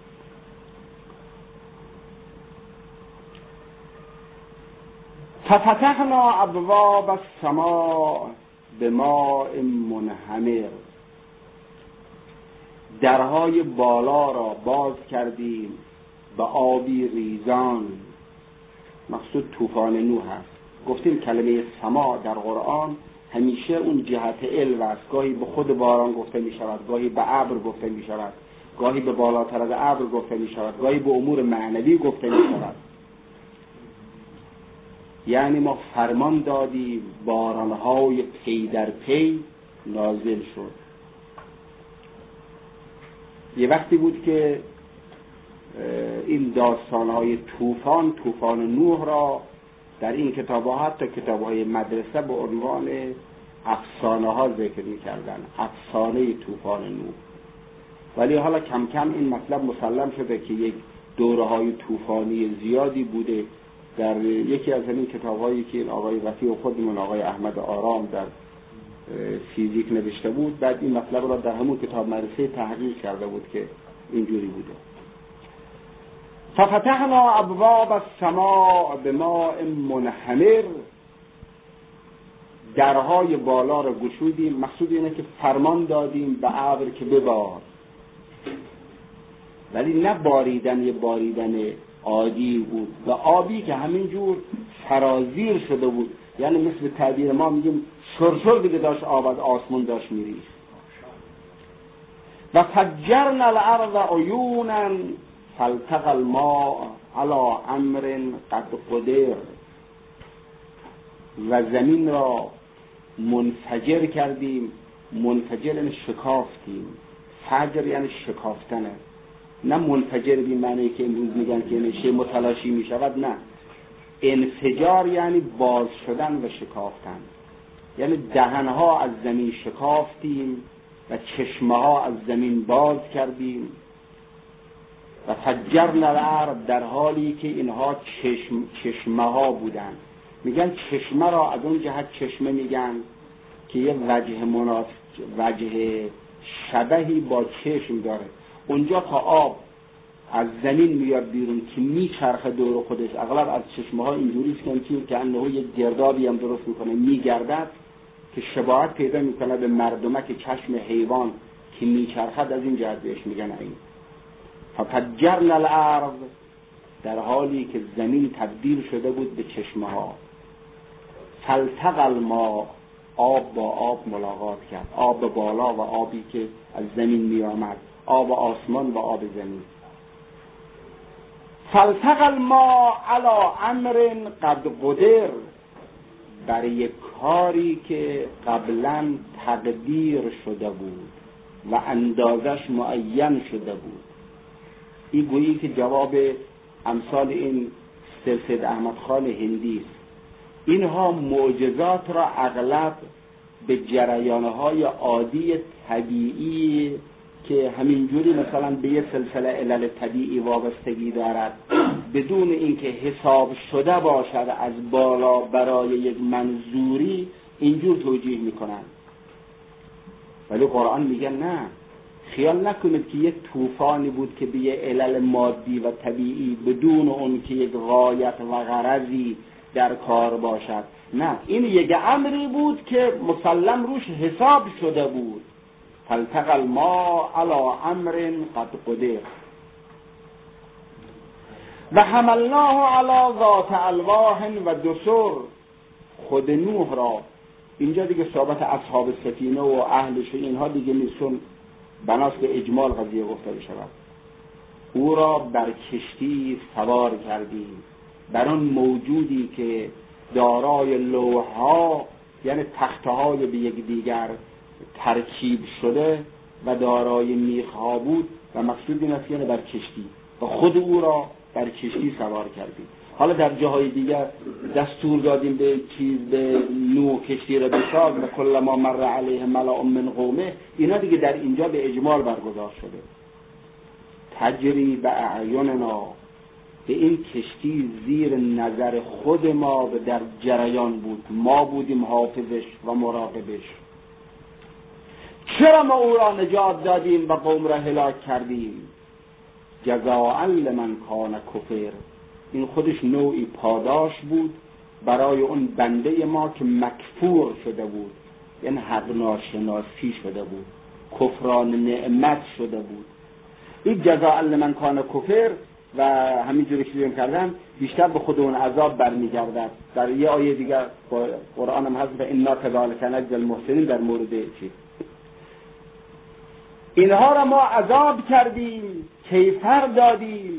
ففتحنا ابواب السماء بماء منهمر، درهای بالا را باز کردیم به آبی ریزان. مقصود طوفان نوح هست. گفتیم کلمه سما در قرآن همیشه اون جهت علو است، گاهی به خود باران گفته می شود، گاهی به ابر گفته می شود، گاهی به بالاتر از ابر گفته می شود، گاهی به امور معنوی گفته می شود. یعنی ما فرمان دادیم بارانهای پی در پی نازل شد. یه وقتی بود که این داستانهای طوفان نوح را در این کتاب‌ها، حتی کتاب‌های مدرسه، به عنوان افسانه‌ها ذکر می‌کردن، افسانه طوفان نوح. ولی حالا کم کم این مطلب مسلم شده که یک دوره‌های طوفانی زیادی بوده. در یکی از این کتاب‌هایی که این آقای وفی و خودمون آقای احمد آرام در فیزیک نوشته بود، بعد این مطلب را در همون کتاب مدرسه تحقیق کرده بود که اینجوری بوده. ففتحنا ابواب السماء بماء منهمر، درهای بالا را گشودیم. مقصود اینه که فرمان دادیم به ابر که ببار، ولی نه باریدن یه باریدن عادی بود و آبی که همینجور سرازیر شده بود، یعنی مثل تعبیر ما میگیم شرشر دیگه داشت آب از آسمون داشت میریخت. و فجرنا الارض عیونا فالتقى الماء على امر قد قدر، و زمین را منفجر کردیم. منفجر یعنی شکافتیم، فجر یعنی شکافتنه، نه منفجر بی معنی که امروز میگن که یعنی شی متلاشی میشود، نه، انفجار یعنی باز شدن و شکافتن، یعنی دهنها از زمین شکافتیم و چشمها از زمین باز کردیم. و فجرنا الارض، در حالی که اینها چشمه ها بودن. میگن چشمه را از اون جهت چشمه میگن که یه وجه شبهی با چشم داره. اونجا تا آب از زمین میاد بیرون که میچرخه دور خودش، اغلب از چشمه ها اینجوریست که انه یک گردابی هم درست میکنه، میگردد که شباهت پیدا میکنه به مردمک چشم حیوان که میچرخد، از این جهت بهش میگن این. ففجرنا الارض، در حالی که زمین تبدیل شده بود به چشمه ها. فالتقى الماء، آب با آب ملاقات کرد، آب بالا و آبی که از زمین می آمد، آب آسمان و آب زمین. فالتقى الماء على امر قد قدر، برای یک کاری که قبلا تقدیر شده بود و اندازش معین شده بود. این گویی که جواب امثال این سید احمد خان هندی است. اینها معجزات را اغلب به جریانهای عادی طبیعی که همینجوری مثلا به یه سلسله علل طبیعی وابستگی دارد، بدون اینکه حساب شده باشد از بالا برای یک منظوری، اینجور توجیه میکنن. ولی قرآن میگه نه، خیال نکنید که یک طوفانی بود که به یه علل مادی و طبیعی بدون اون که یک غایت و غرضی در کار باشد. نه، این یک امری بود که مسلم روش حساب شده بود. فالتقى الماء على امر قد قدر. و حملناه علی ذات الواح و دسر. خود نوح را اینجا دیگه صحبت اصحاب سفینه و اهلش اینها دیگه نیستون، بناست به اجمال قضیه گفته بشود. او را بر کشتی سوار کردیم، بر آن موجودی که دارای لوح‌ها یعنی تخته‌های به یک دیگر ترکیب شده و دارای میخ‌ها بود و مقصود این است یعنی بر کشتی، و خود او را بر کشتی سوار کردیم. حالا در جاهای دیگر دستور دادیم به نوح کشتی را بساز و کلما مر علیه ملأ من قومه، اینا دیگه در اینجا به اجمال برگزار شده. تجری باعیننا، به این کشتی زیر نظر خود ما و در جریان بود، ما بودیم حافظش و مراقبش. چرا ما او را نجات دادیم و قوم را هلاک کردیم؟ جزاء لمن کان کفر، این خودش نوعی پاداش بود برای اون بنده ما که مکفور شده بود، یعنی حق ناشناسی شده بود، کفران نعمت شده بود. این جزاء لمن کان کفر و همینجوری که دیدیم کردن بیشتر به خود اون عذاب برمیگردد. در یه آیه دیگر قرآن هم هست و انا کذالک نجزی المحسنین در مورد چی اینها را ما عذاب کردیم، کیفر دادیم.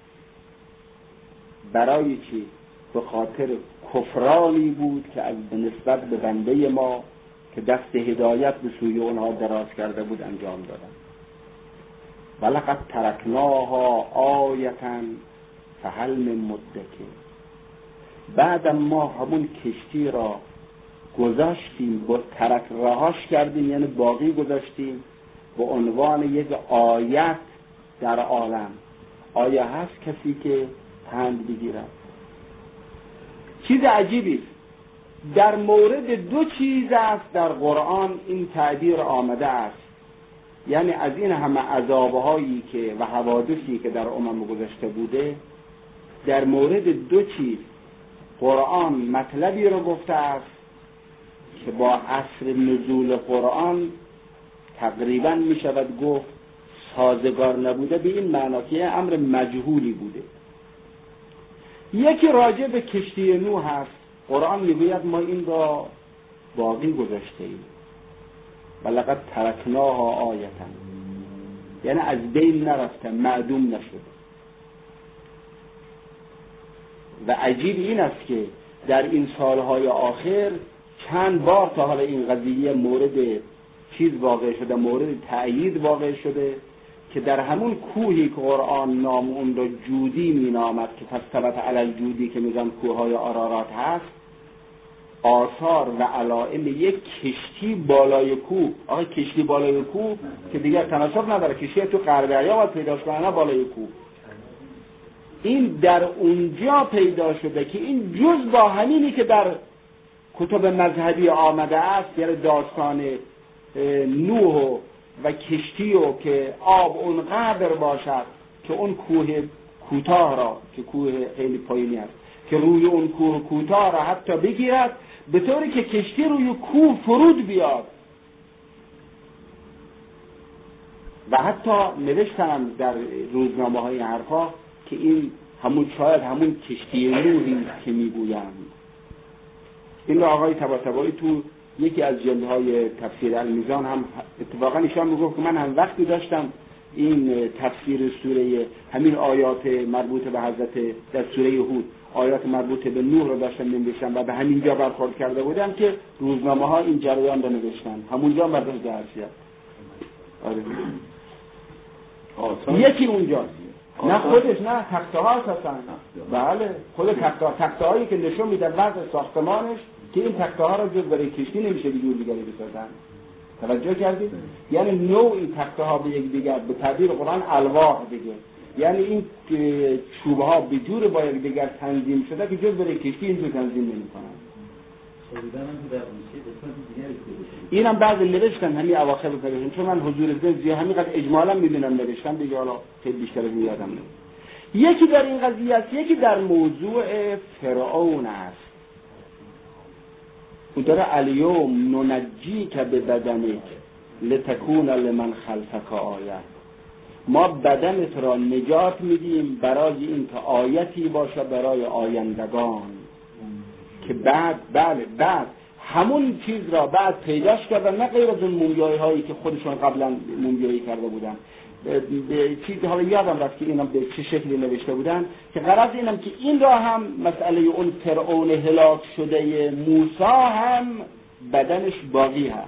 برای چی؟ به خاطر کفرانی بود که از نسبت به بنده ما که دست هدایت به سوی اونها دراز کرده بود انجام دادن. ولقد ترکناها آیتا فهل من مدکر. بعد ما همون کشتی را گذاشتیم، با ترک رهاش کردیم یعنی باقی گذاشتیم به عنوان یک آیت در عالم. آیا هست کسی که پند بگیرد؟ چیز عجیبی در مورد دو چیز است در قرآن این تعبیر آمده است، یعنی از این همه عذابهایی که و حوادثی که در امم گذشته بوده، در مورد دو چیز قرآن مطلبی رو گفته است که با عصر نزول قرآن تقریبا می شود گفت سازگار نبوده، به این معنا که امر مجهولی بوده. یکی راجع به کشتی نوح هست، قرآن میگوید ما این را باقی گذاشته ایم، ولقد ترکناها آیتا، یعنی از بین نرفته، معدوم نشده. و عجیب این است که در این سالهای آخر چند بار تا حالا این قضیه مورد چیز واقع شده، مورد تأیید واقع شده که در همون کوهی که قرآن نام اون رو جودی می نامد که فاستوت علی الجودی که میگن کوههای آرارات هست، آثار و علائم یک کشتی بالای کوه. آقا کشتی بالای کوه که دیگر تناسب نداره، کشتی تو غرب دریا باید پیدا شده، بالای کوه. این در اونجا پیدا شده که این جز با همینی که در کتب مذهبی آمده است، یعنی داستان نوح و کشتی و که آب اونقدر باشد که اون کوه کوتاه را، که کوه خیلی پایینی است، که روی اون کوه کوتاه را حتی بگیرد به طوری که کشتی روی کوه فرود بیاد. و حتی نوشتم در روزنامه های حرفا که این همون شاید همون کشتی نوحی که میگویند. این را آقای طباطبایی تو یکی از جلدهای تفسیر المیزان هم اتفاقا ایشان میگفت که من هم وقتی داشتم این تفسیر سوره همین آیات مربوط به حضرت در سوره هود، آیات مربوط به نوح رو داشتم می‌نوشتم و به همین جا برخورد کرده بودم که روزنامه ها این جریان رو نوشتن، همونجا مردم درسیت. یکی اونجا نه خودش، نه تخته ها هستن. بله خود تخته هایی که نشون میدن وضع ساختمانش که این تخته ها را جز برای کشتی نمیشه به جور دیگری بسازن. توجه کردید؟ یعنی نوعی تخته ها به یک دیگر، به تعبیر قرآن الواح دیگه، یعنی این چوبه ها به جور با یک دیگر تنظیم شده که جز برای کشتی اینجور تنظیم نمی‌کنن. اینم بعضی نوشتن همین اواخر بکنیم، چون من حضور ذهن زیاد همینقدر اجمالا میدونم نوشتم دیگه، حالا خیلی بیشتر از یادم نمیاد. یکی در این قضیه است، یکی در موضوع فرعون است. او داره الیوم ننجی که به بدنک لتکون لمن خلفک آیه. ما بدنت را نجات میدیم برای این که آیتی باشه برای آیندگان که بعد همون چیز را بعد پیداش کردن، نه غیر از اون مومیایی هایی که خودشون قبلا مومیایی کرده بودن. چیزی حالا یادم رفت که اینا به چه شکلی نوشته بودن که غرض اینم که این را هم مسئله اون فرعون هلاک شده موسی هم بدنش باقی هست.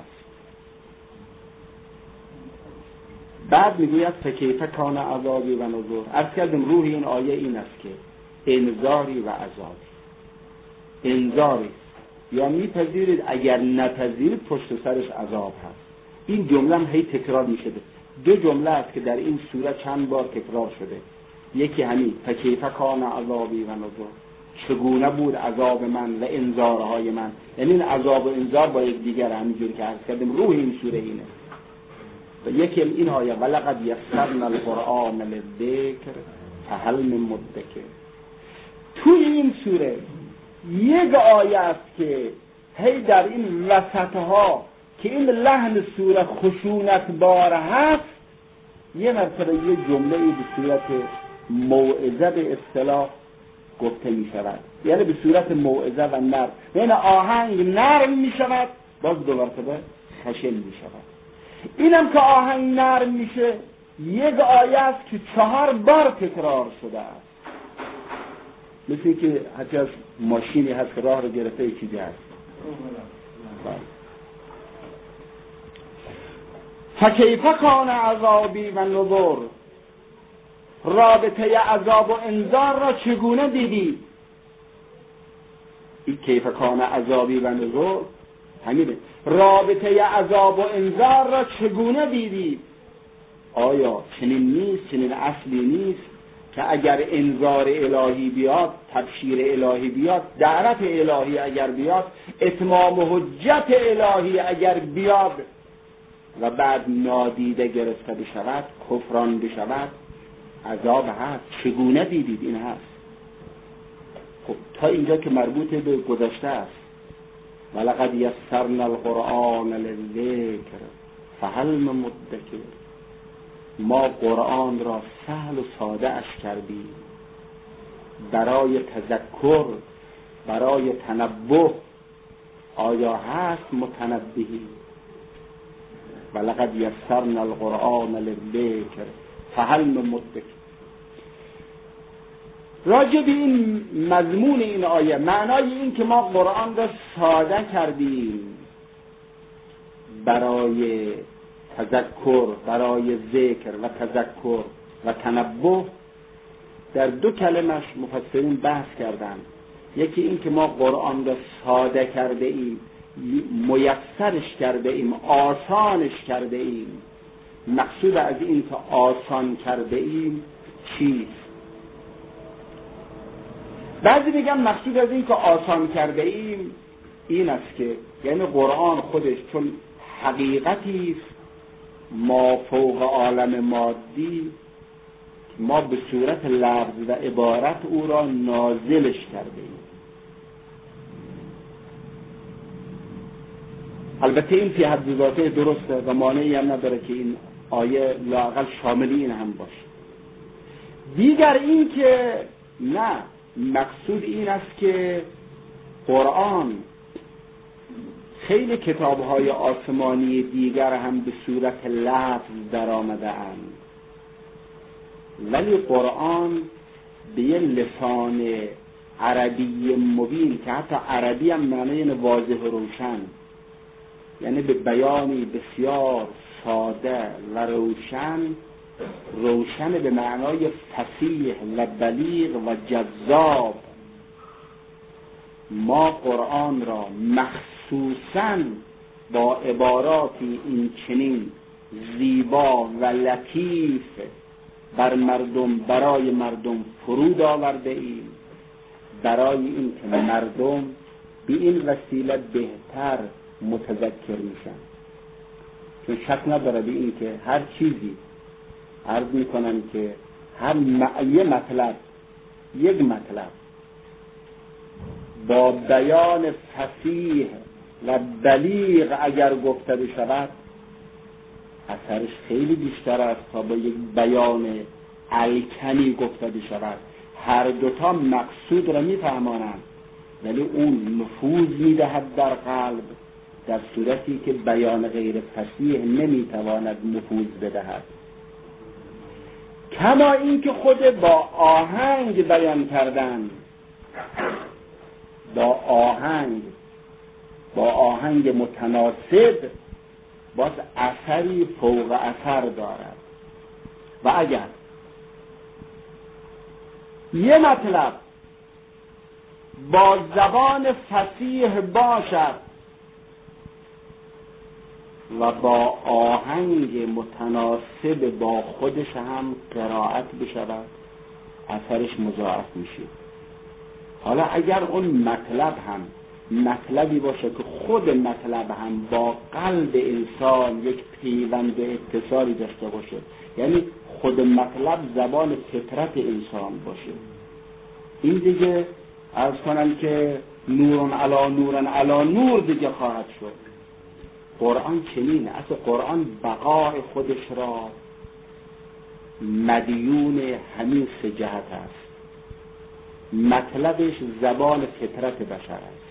بعد میگوید فکیف کان عذابی و نذر. عرض کردم روح این آیه این است که انذاری و عذابی. انذاری یا میپذیرید، اگر نپذیرید پشت سرش عذاب هست. این جمله هم هی تکرار میشه. دو جمله است که در این سوره چند بار تکرار شده. یکی همین فکیف کان عذابی و نذر، چگونه بود عذاب من و انذارهای من. یعنی این عذاب و انذار با یک دیگر همینجوری که عرض کردم روح این سوره اینه. و یکی این آیه ولقد یسرنا القرآن للذکر فهل من مدکر. توی این سوره یک آیه است که هی در این وسطها که این لحن سوره خشونت بار هست، یه مرتبه یه جمله به صورت موعظه به اصطلاح گفته می شود، یعنی به صورت موعظه و نرم، یعنی آهنگ نرم می شود، باز دو مرتبه خشن می شود. اینم که آهنگ نرم میشه، یک آیه است که 4 بار تکرار شده است، مثل که حتی از ماشینی هست که راه رو گرفته یه چیزی هست. فکیف کان عذابی و نذر. رابطه عذاب و انذار را چگونه دیدی؟ این کیف کان عذابی و نذر همینه. رابطه عذاب و انذار را چگونه دیدی؟ آیا چنین نیست، چنین اصلی نیست که اگر انذار الهی بیاد، تبشیر الهی بیاد، دعوت الهی اگر بیاد، اتمام حجت الهی اگر بیاد و بعد نادیده گرفته بشود، کفران بشود، عذاب هست. چگونه دیدید؟ این هست. خب تا اینجا که مربوط به گذشته است. ولقد یسرنا القرآن للذکر فهل من مدکر. ما قرآن را سهل و ساده اش کردیم برای تذکر، برای تنبه. آیا هست متنبهی؟ ولقد یسرنا القرآن للذکر فهل من مدکر. راجع به این مضمون این آیه، معنای این که ما قرآن را ساده کردیم برای تذکر، برای ذکر و تذکر و تنبه، در 2 کلمش مفسرین بحث کردن. یکی این که ما قرآن را ساده کرده ایم، میسرش کرده ایم، آسانش کرده ایم. مقصود از این که آسان کرده ایم چیست؟ بعضی میگن مقصود از این که آسان کرده ایم این است که یعنی قرآن خودش چون حقیقتی است ما فوق عالم مادی، ما به صورت لفظ و عبارت او را نازلش کرده ایم. البته این فی حد ذاته درسته و مانعی هم نداره که این آیه لااقل شامل این هم باشه. دیگر این که نه، مقصود این است که قرآن خیلی کتاب‌های آسمانی دیگر هم به صورت لفظ در آمده اند، ولی قرآن به یه لسان عربی مبین که حتی عربی هم معنی واضح و روشن، یعنی به بیانی بسیار ساده و روشن به معنای فصیح و بلیغ و جذاب، ما قرآن را مخصوصاً با عباراتی این چنین زیبا و لطیف برای مردم فرود آورده ایم، برای این که مردم به این وسیله بهتر متذکر میشن. چون شک نداره به این که هر چیزی عرض میکنن که هر یک مطلب با بیان فصیح و بلیغ اگر گفته بشود، اثرش خیلی بیشتر است تا با یک بیان الکنی گفته بشود. هر دوتا مقصود را میفهمانند، ولی اون نفوذ میدهد در قلب، در صورتی که بیان غیر فصیح نمیتواند نفوذ بدهد. کما این که خود با آهنگ بیان کردن، با آهنگ متناسب باز اثری فوق اثر دارد. و اگر یه مطلب با زبان فصیح باشد و با آهنگ متناسب با خودش هم قرائت بشود، اثرش مضاعف میشه. حالا اگر اون مطلب هم مطلبی باشه که خود مطلب هم با قلب انسان یک پیوند اتصالی داشته باشه، یعنی خود مطلب زبان فطرت انسان باشه، این دیگه عرض کنم که نورن علی نور دیگه خواهد شد. قرآن چنینه. اصلا قرآن بقای خودش را مدیون همین سه جهت است. مطلبش زبان فطرت بشر است،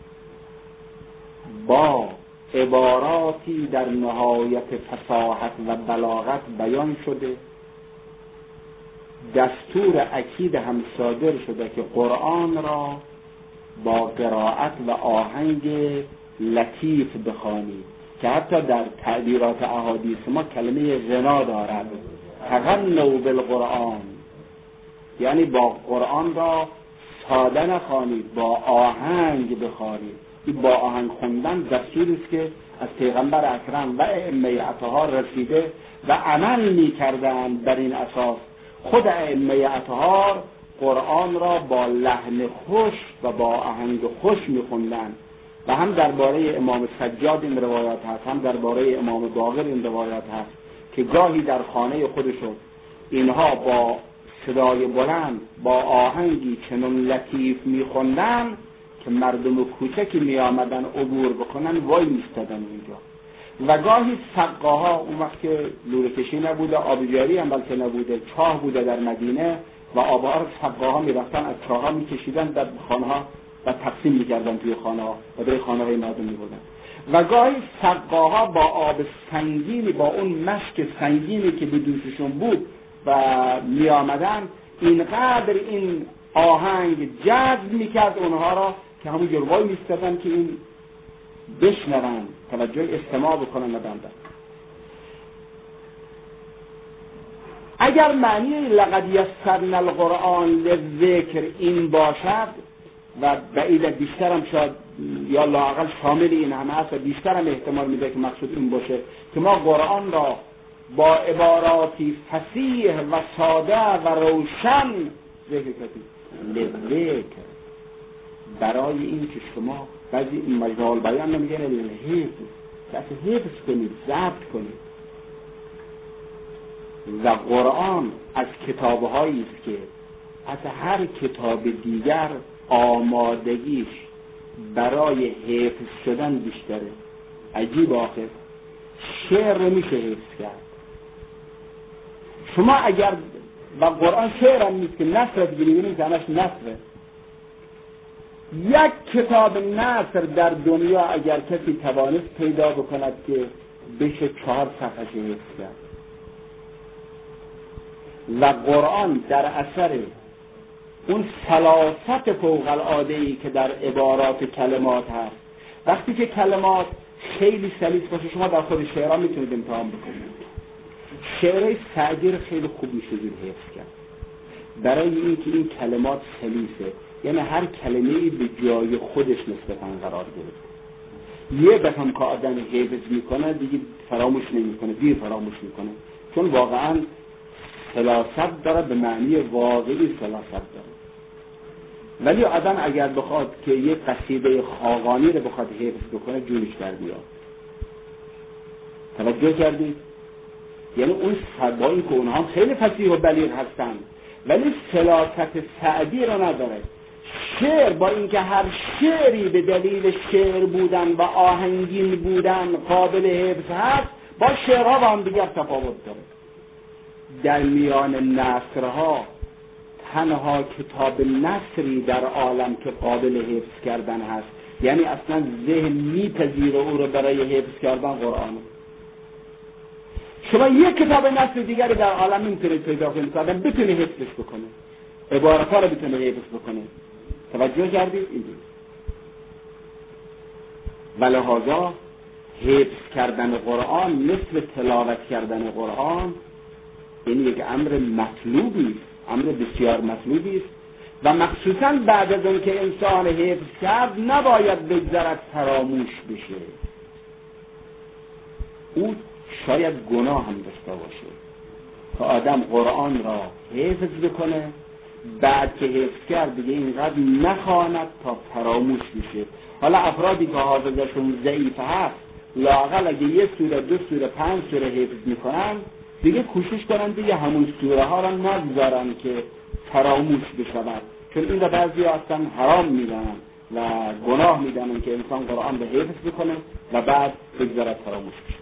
با عباراتی در نهایت فصاحت و بلاغت بیان شده، دستور اکید هم صادر شده که قرآن را با قرائت و آهنگ لطیف بخوانید، که حتی در تعبیرات احادیث ما کلمه غنا دارد، تغنوا بالقرآن، یعنی با قرآن را ساده نخوانید، با آهنگ بخوانید. این با آهنگ خوندن دستوری است که از پیغمبر اکرم و ائمه اطهار رسیده و عمل می‌کردند بر این اساس. خود ائمه اطهار قرآن را با لحن خوش و با آهنگ خوش می‌خوندند و هم درباره امام سجاد این روایات هست، هم درباره امام باقر این روایات هست که گاهی در خانه خودشون اینها با صدای بلند با آهنگی چنان لطیف می‌خوندند که مردم کوچکی می آمدن عبور بکنن وای میستدن اینجا. و گاهی سقاها، اون وقت که لوله کشی نبوده، آب جاری هم بلکه نبوده، چاه بوده در مدینه و آبها رو سقاها می رفتن از چاها می کشیدن در خانه ها و تقسیم می کردن توی خانه ها و در خانه های مردم می بودن. و گاهی سقاها با آب سنگینی، با اون مشک سنگینی که به دوششون بود و می آمدن، اینقدر این آهنگ جذب می کرد اونها را که همون جلوای میستدن که این بشنون، توجه استماع بکنن ندندن. اگر معنی لقد یسرنا القرآن للذکر این باشد و بعید بیشترم شاید یا لااقل شامل این همه است و بیشترم احتمال میده که مقصود این باشه که ما قرآن را با عباراتی فصیح و ساده و روشن ذکر کردیم. لذکر برای این که شما بعضی این مجال بیان نمیگن حفظ کنید، ضبط کنید. و قرآن از کتابهایی است که از هر کتاب دیگر آمادگیش برای حفظ شدن بیشتره. عجیب آخر شعر نمیشه حفظ کرد. شما اگر و قرآن شعر هم نیست که نثر بگیریم که همش نثره. یک کتاب نثر در دنیا اگر کسی توانست پیدا بکند که بشه 4 صفحه حفظ کرد. و قرآن در اثر اون سلاست فوق العاده‌ای که در عبارات کلمات هست، وقتی که کلمات خیلی سلیس باشه شما در خود شعرها میتونید امتحان بکنید. شعرهای سعدی خیلی خوب میشه حفظ کرد برای اینکه این کلمات سلیسه، یعنی هر کلمه‌ای به جای خودش نسبتاً قرار گرفته. یه دفعه که آدم حفظ میکنه دیگه فراموش نمیکنه، دیر فراموش میکنه، چون واقعاً سلاست داره، به معنی واقعی سلاست داره. ولی آدم اگر بخواد که یک قصیده خاقانی رو بخواد حفظ بکنه جونش در بیاد. توجه کردید؟ یعنی اون سبایی که اونها خیلی فصیح و بلیغ هستن ولی سلاست سعدی رو نداره. شعر با اینکه هر شعری به دلیل شعر بودن و آهنگین بودن قابل حفظ هست، با شعرها با هم دیگر تفاوت داره. در میان نثرها تنها کتاب نثری در عالم که قابل حفظ کردن هست، یعنی اصلا ذهن میپذیره او رو برای حفظ کردن، قرآن. شما یک کتاب نثر دیگری در عالم نمیتونید پیدا کنید که آدم بتونه حفظش بکنه، عبارت‌ها رو بتونه حفظ بکنه. توجه کردید؟ اینجوری. ولهذا حفظ کردن قرآن مثل تلاوت کردن قرآن این یک امر مطلوبی است، امر بسیار مطلوبی است و مخصوصا بعد از اون که انسان حفظ کرد نباید بگذرد فراموش بشه. او شاید گناه هم داشته باشه که آدم قرآن را حفظ بکنه، بعد که حفظ کرد دیگه اینقدر نخواند تا فراموش بشه. حالا افرادی که حافظشون ضعیف هست لااقل اگه یه سوره، 2 سوره، 5 سوره حفظ میکنن دیگه کوشش کنن دیگه همون سوره ها را نگذارن که فراموش بشود، چون این را بعضی اصلا حرام میدانن و گناه میدانن که انسان قرآن به حفظ بکنه و بعد بگذارد فراموش بشه.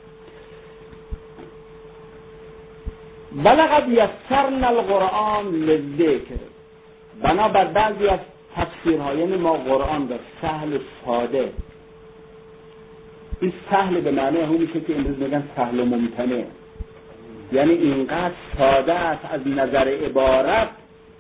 ولقد یسرنا القرآن للذکر، بنابر بعضی از تفسیرها، یعنی ما قرآن را سهل و ساده، این سهل به معنی همون میشه که امروز میگن سهل و ممتنع، یعنی اینقدر ساده است از نظر عبارت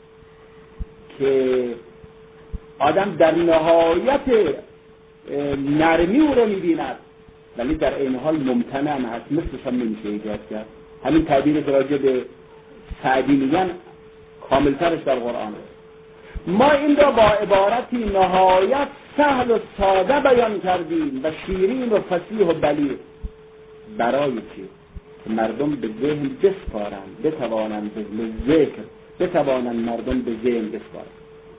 که آدم در نهایت نرمی او رو میبیند، ولی در این حال ممتنع هم هست، مثلش هم نمیشه ایجاد کرد. همین تعبیر راجع به سعدی میگن کاملترش در قرآن است. ما این را با عبارتی نهایت سهل و ساده بیان کردیم و شیرین و فصیح و بلیغ. برای چی؟ که مردم به ذهن بسپارند، بتوانند به ذکر، بتوانند مردم به ذهن بسپارند.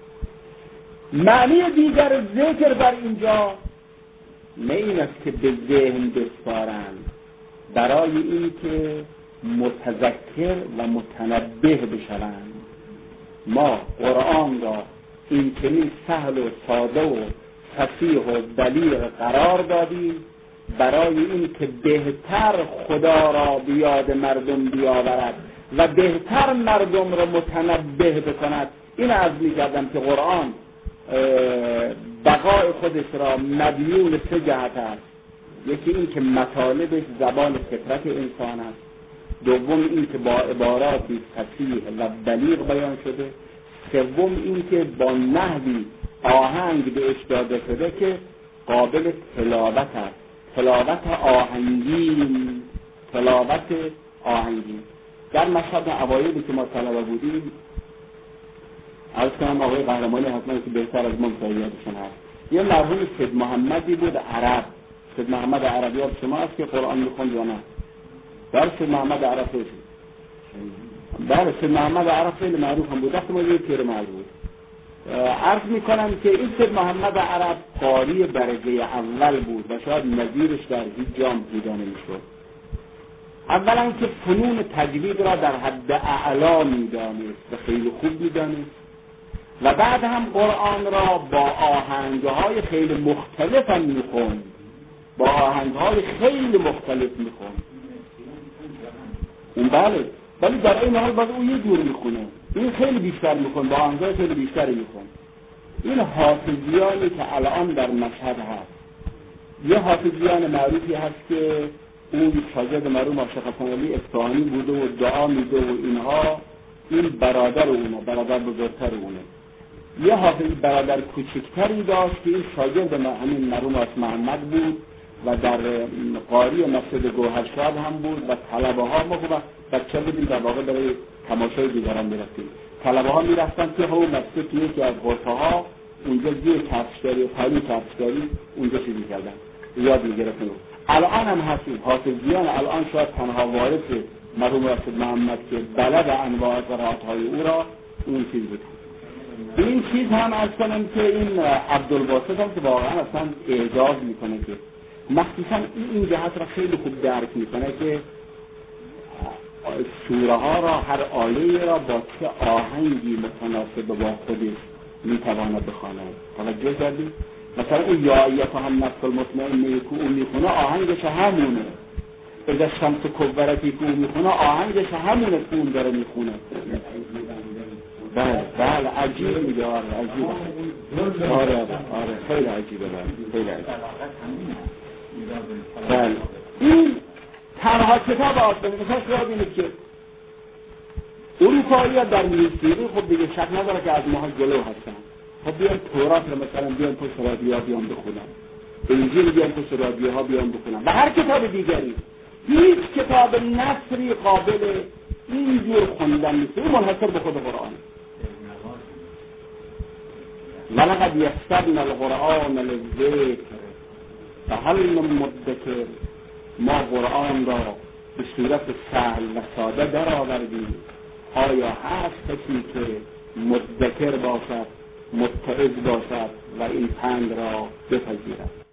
معنی دیگر ذکر بر اینجا نه این است که به ذهن بسپارند، برای این که متذکر و متنبه بشوند. ما قرآن را این چنین سهل و ساده و فصیح و بلیغ قرار دادیم برای این که بهتر خدا را به یاد مردم بیاورد و بهتر مردم را متنبه بکند. این عرض می‌کردم که قرآن بقای خودش را مدیون 3 جهت است. یکی این که مطالبش زبان فطرت انسان است، دوم این که با عباراتی فصیح و بلیغ بیان شده، سوم این که با نحوی آهنگ بهش داده شده که قابل تلاوت است، تلاوت آهنگین، تلاوت آهنگین. در مشهد اوایلی که ما طلبه بودیم، عرض کنم آقای قهرمانی حتما که بهتر از ما یادشون هست، یه مرحوم سید محمدی بود عرب، سید محمد عربی ها شما هست که قرآن میخوند یا نه؟ بله سید محمد عرب شد. بله سید محمد عرب خیلی معروف هم بود، وقتی ما یه پیر معروف بود. عرض میکنم که این سید محمد عرب قاری درجه اول بود و شاید نظیرش در هیچ جام پیدا نمیشد. اولا که فنون تجوید را در حد اعلا میدانست و خیلی خوب میدانست و بعد هم قرآن را با آهنگهای خیلی مختلف هم میخوند، با آهنگهای خیلی مختلف میخوند. اون بله، ولی در این حال باز او یه جور میخونه، این خیلی بیشتر میخوند، با آهنگهای خیلی بیشتری میخوند. این حافظیانی که الان در مشهد هست، یه حافظیان معروفی هست که اون شاگرد مرحوم آقای قاسمی اصفهانی بوده و دعا میده و اینها، این برادر اونه، برادر بزرگتر اونه. یه حافظ برادر کوچکتری داشت که این شاگرد همین مرحوم آقای محمد بود و در قاری مسجد گوهرشاد هم بود و طلبه ها ما خوب بچه بودیم در واقع برای تماشای دیگران میرفتیم. طلبه ها میرفتن که همون مسجد توی یکی از غرفه ها اونجا زیر کفشداری و پایین کفشداری اونجا چیزی کردن، یاد میگرفتن. الان هم هستیم حافظیان، الان شاید تنها وارث مرحوم رشید محمد که بلد انواع قرائت‌های او را اون چیز بود. این چیز هم از کنم که این عبدالباسط هم که واقعا اصلا اعجاز میکنه که مخصوصا این جهت را خیلی خوب درک میکنه که سوره ها را، هر آیه را با چه آهنگی متناسب با خودش میتواند بخواند. توجه کردید؟ مثلا اون یا ایتها هم نفس المطمئنه که اون میخونه آهنگش همونه، اذا شمس کبرتی که اون میخونه آهنگش همونه که اون داره میخونه. بله عجیب میگه. عجیب. آره خیلی عجیبه. خیلی عجیبه. بله این تنها کتاب آسمانی مثلا شاید اینه که اروپایی ها در موسیقی خب دیگه شک نداره که از ماها جلو هستن. خب بیان تورات رو مثلا بیان پشت رادیوها بیان بخونن، انجیل بیان پشت رادیوها بیان بخونن و هر کتاب دیگری. هیچ کتاب نثری قابل اینجور خوندن نیست. این منحصر به خود قرآن. ولقد یسرنا القرآن للذکر فهل من مدکر. ما قرآن را به صورت سهل و ساده در آوردیم، آیا هست کسی که مدکر باشد، متعظ باشد و این پند را بپذیرد؟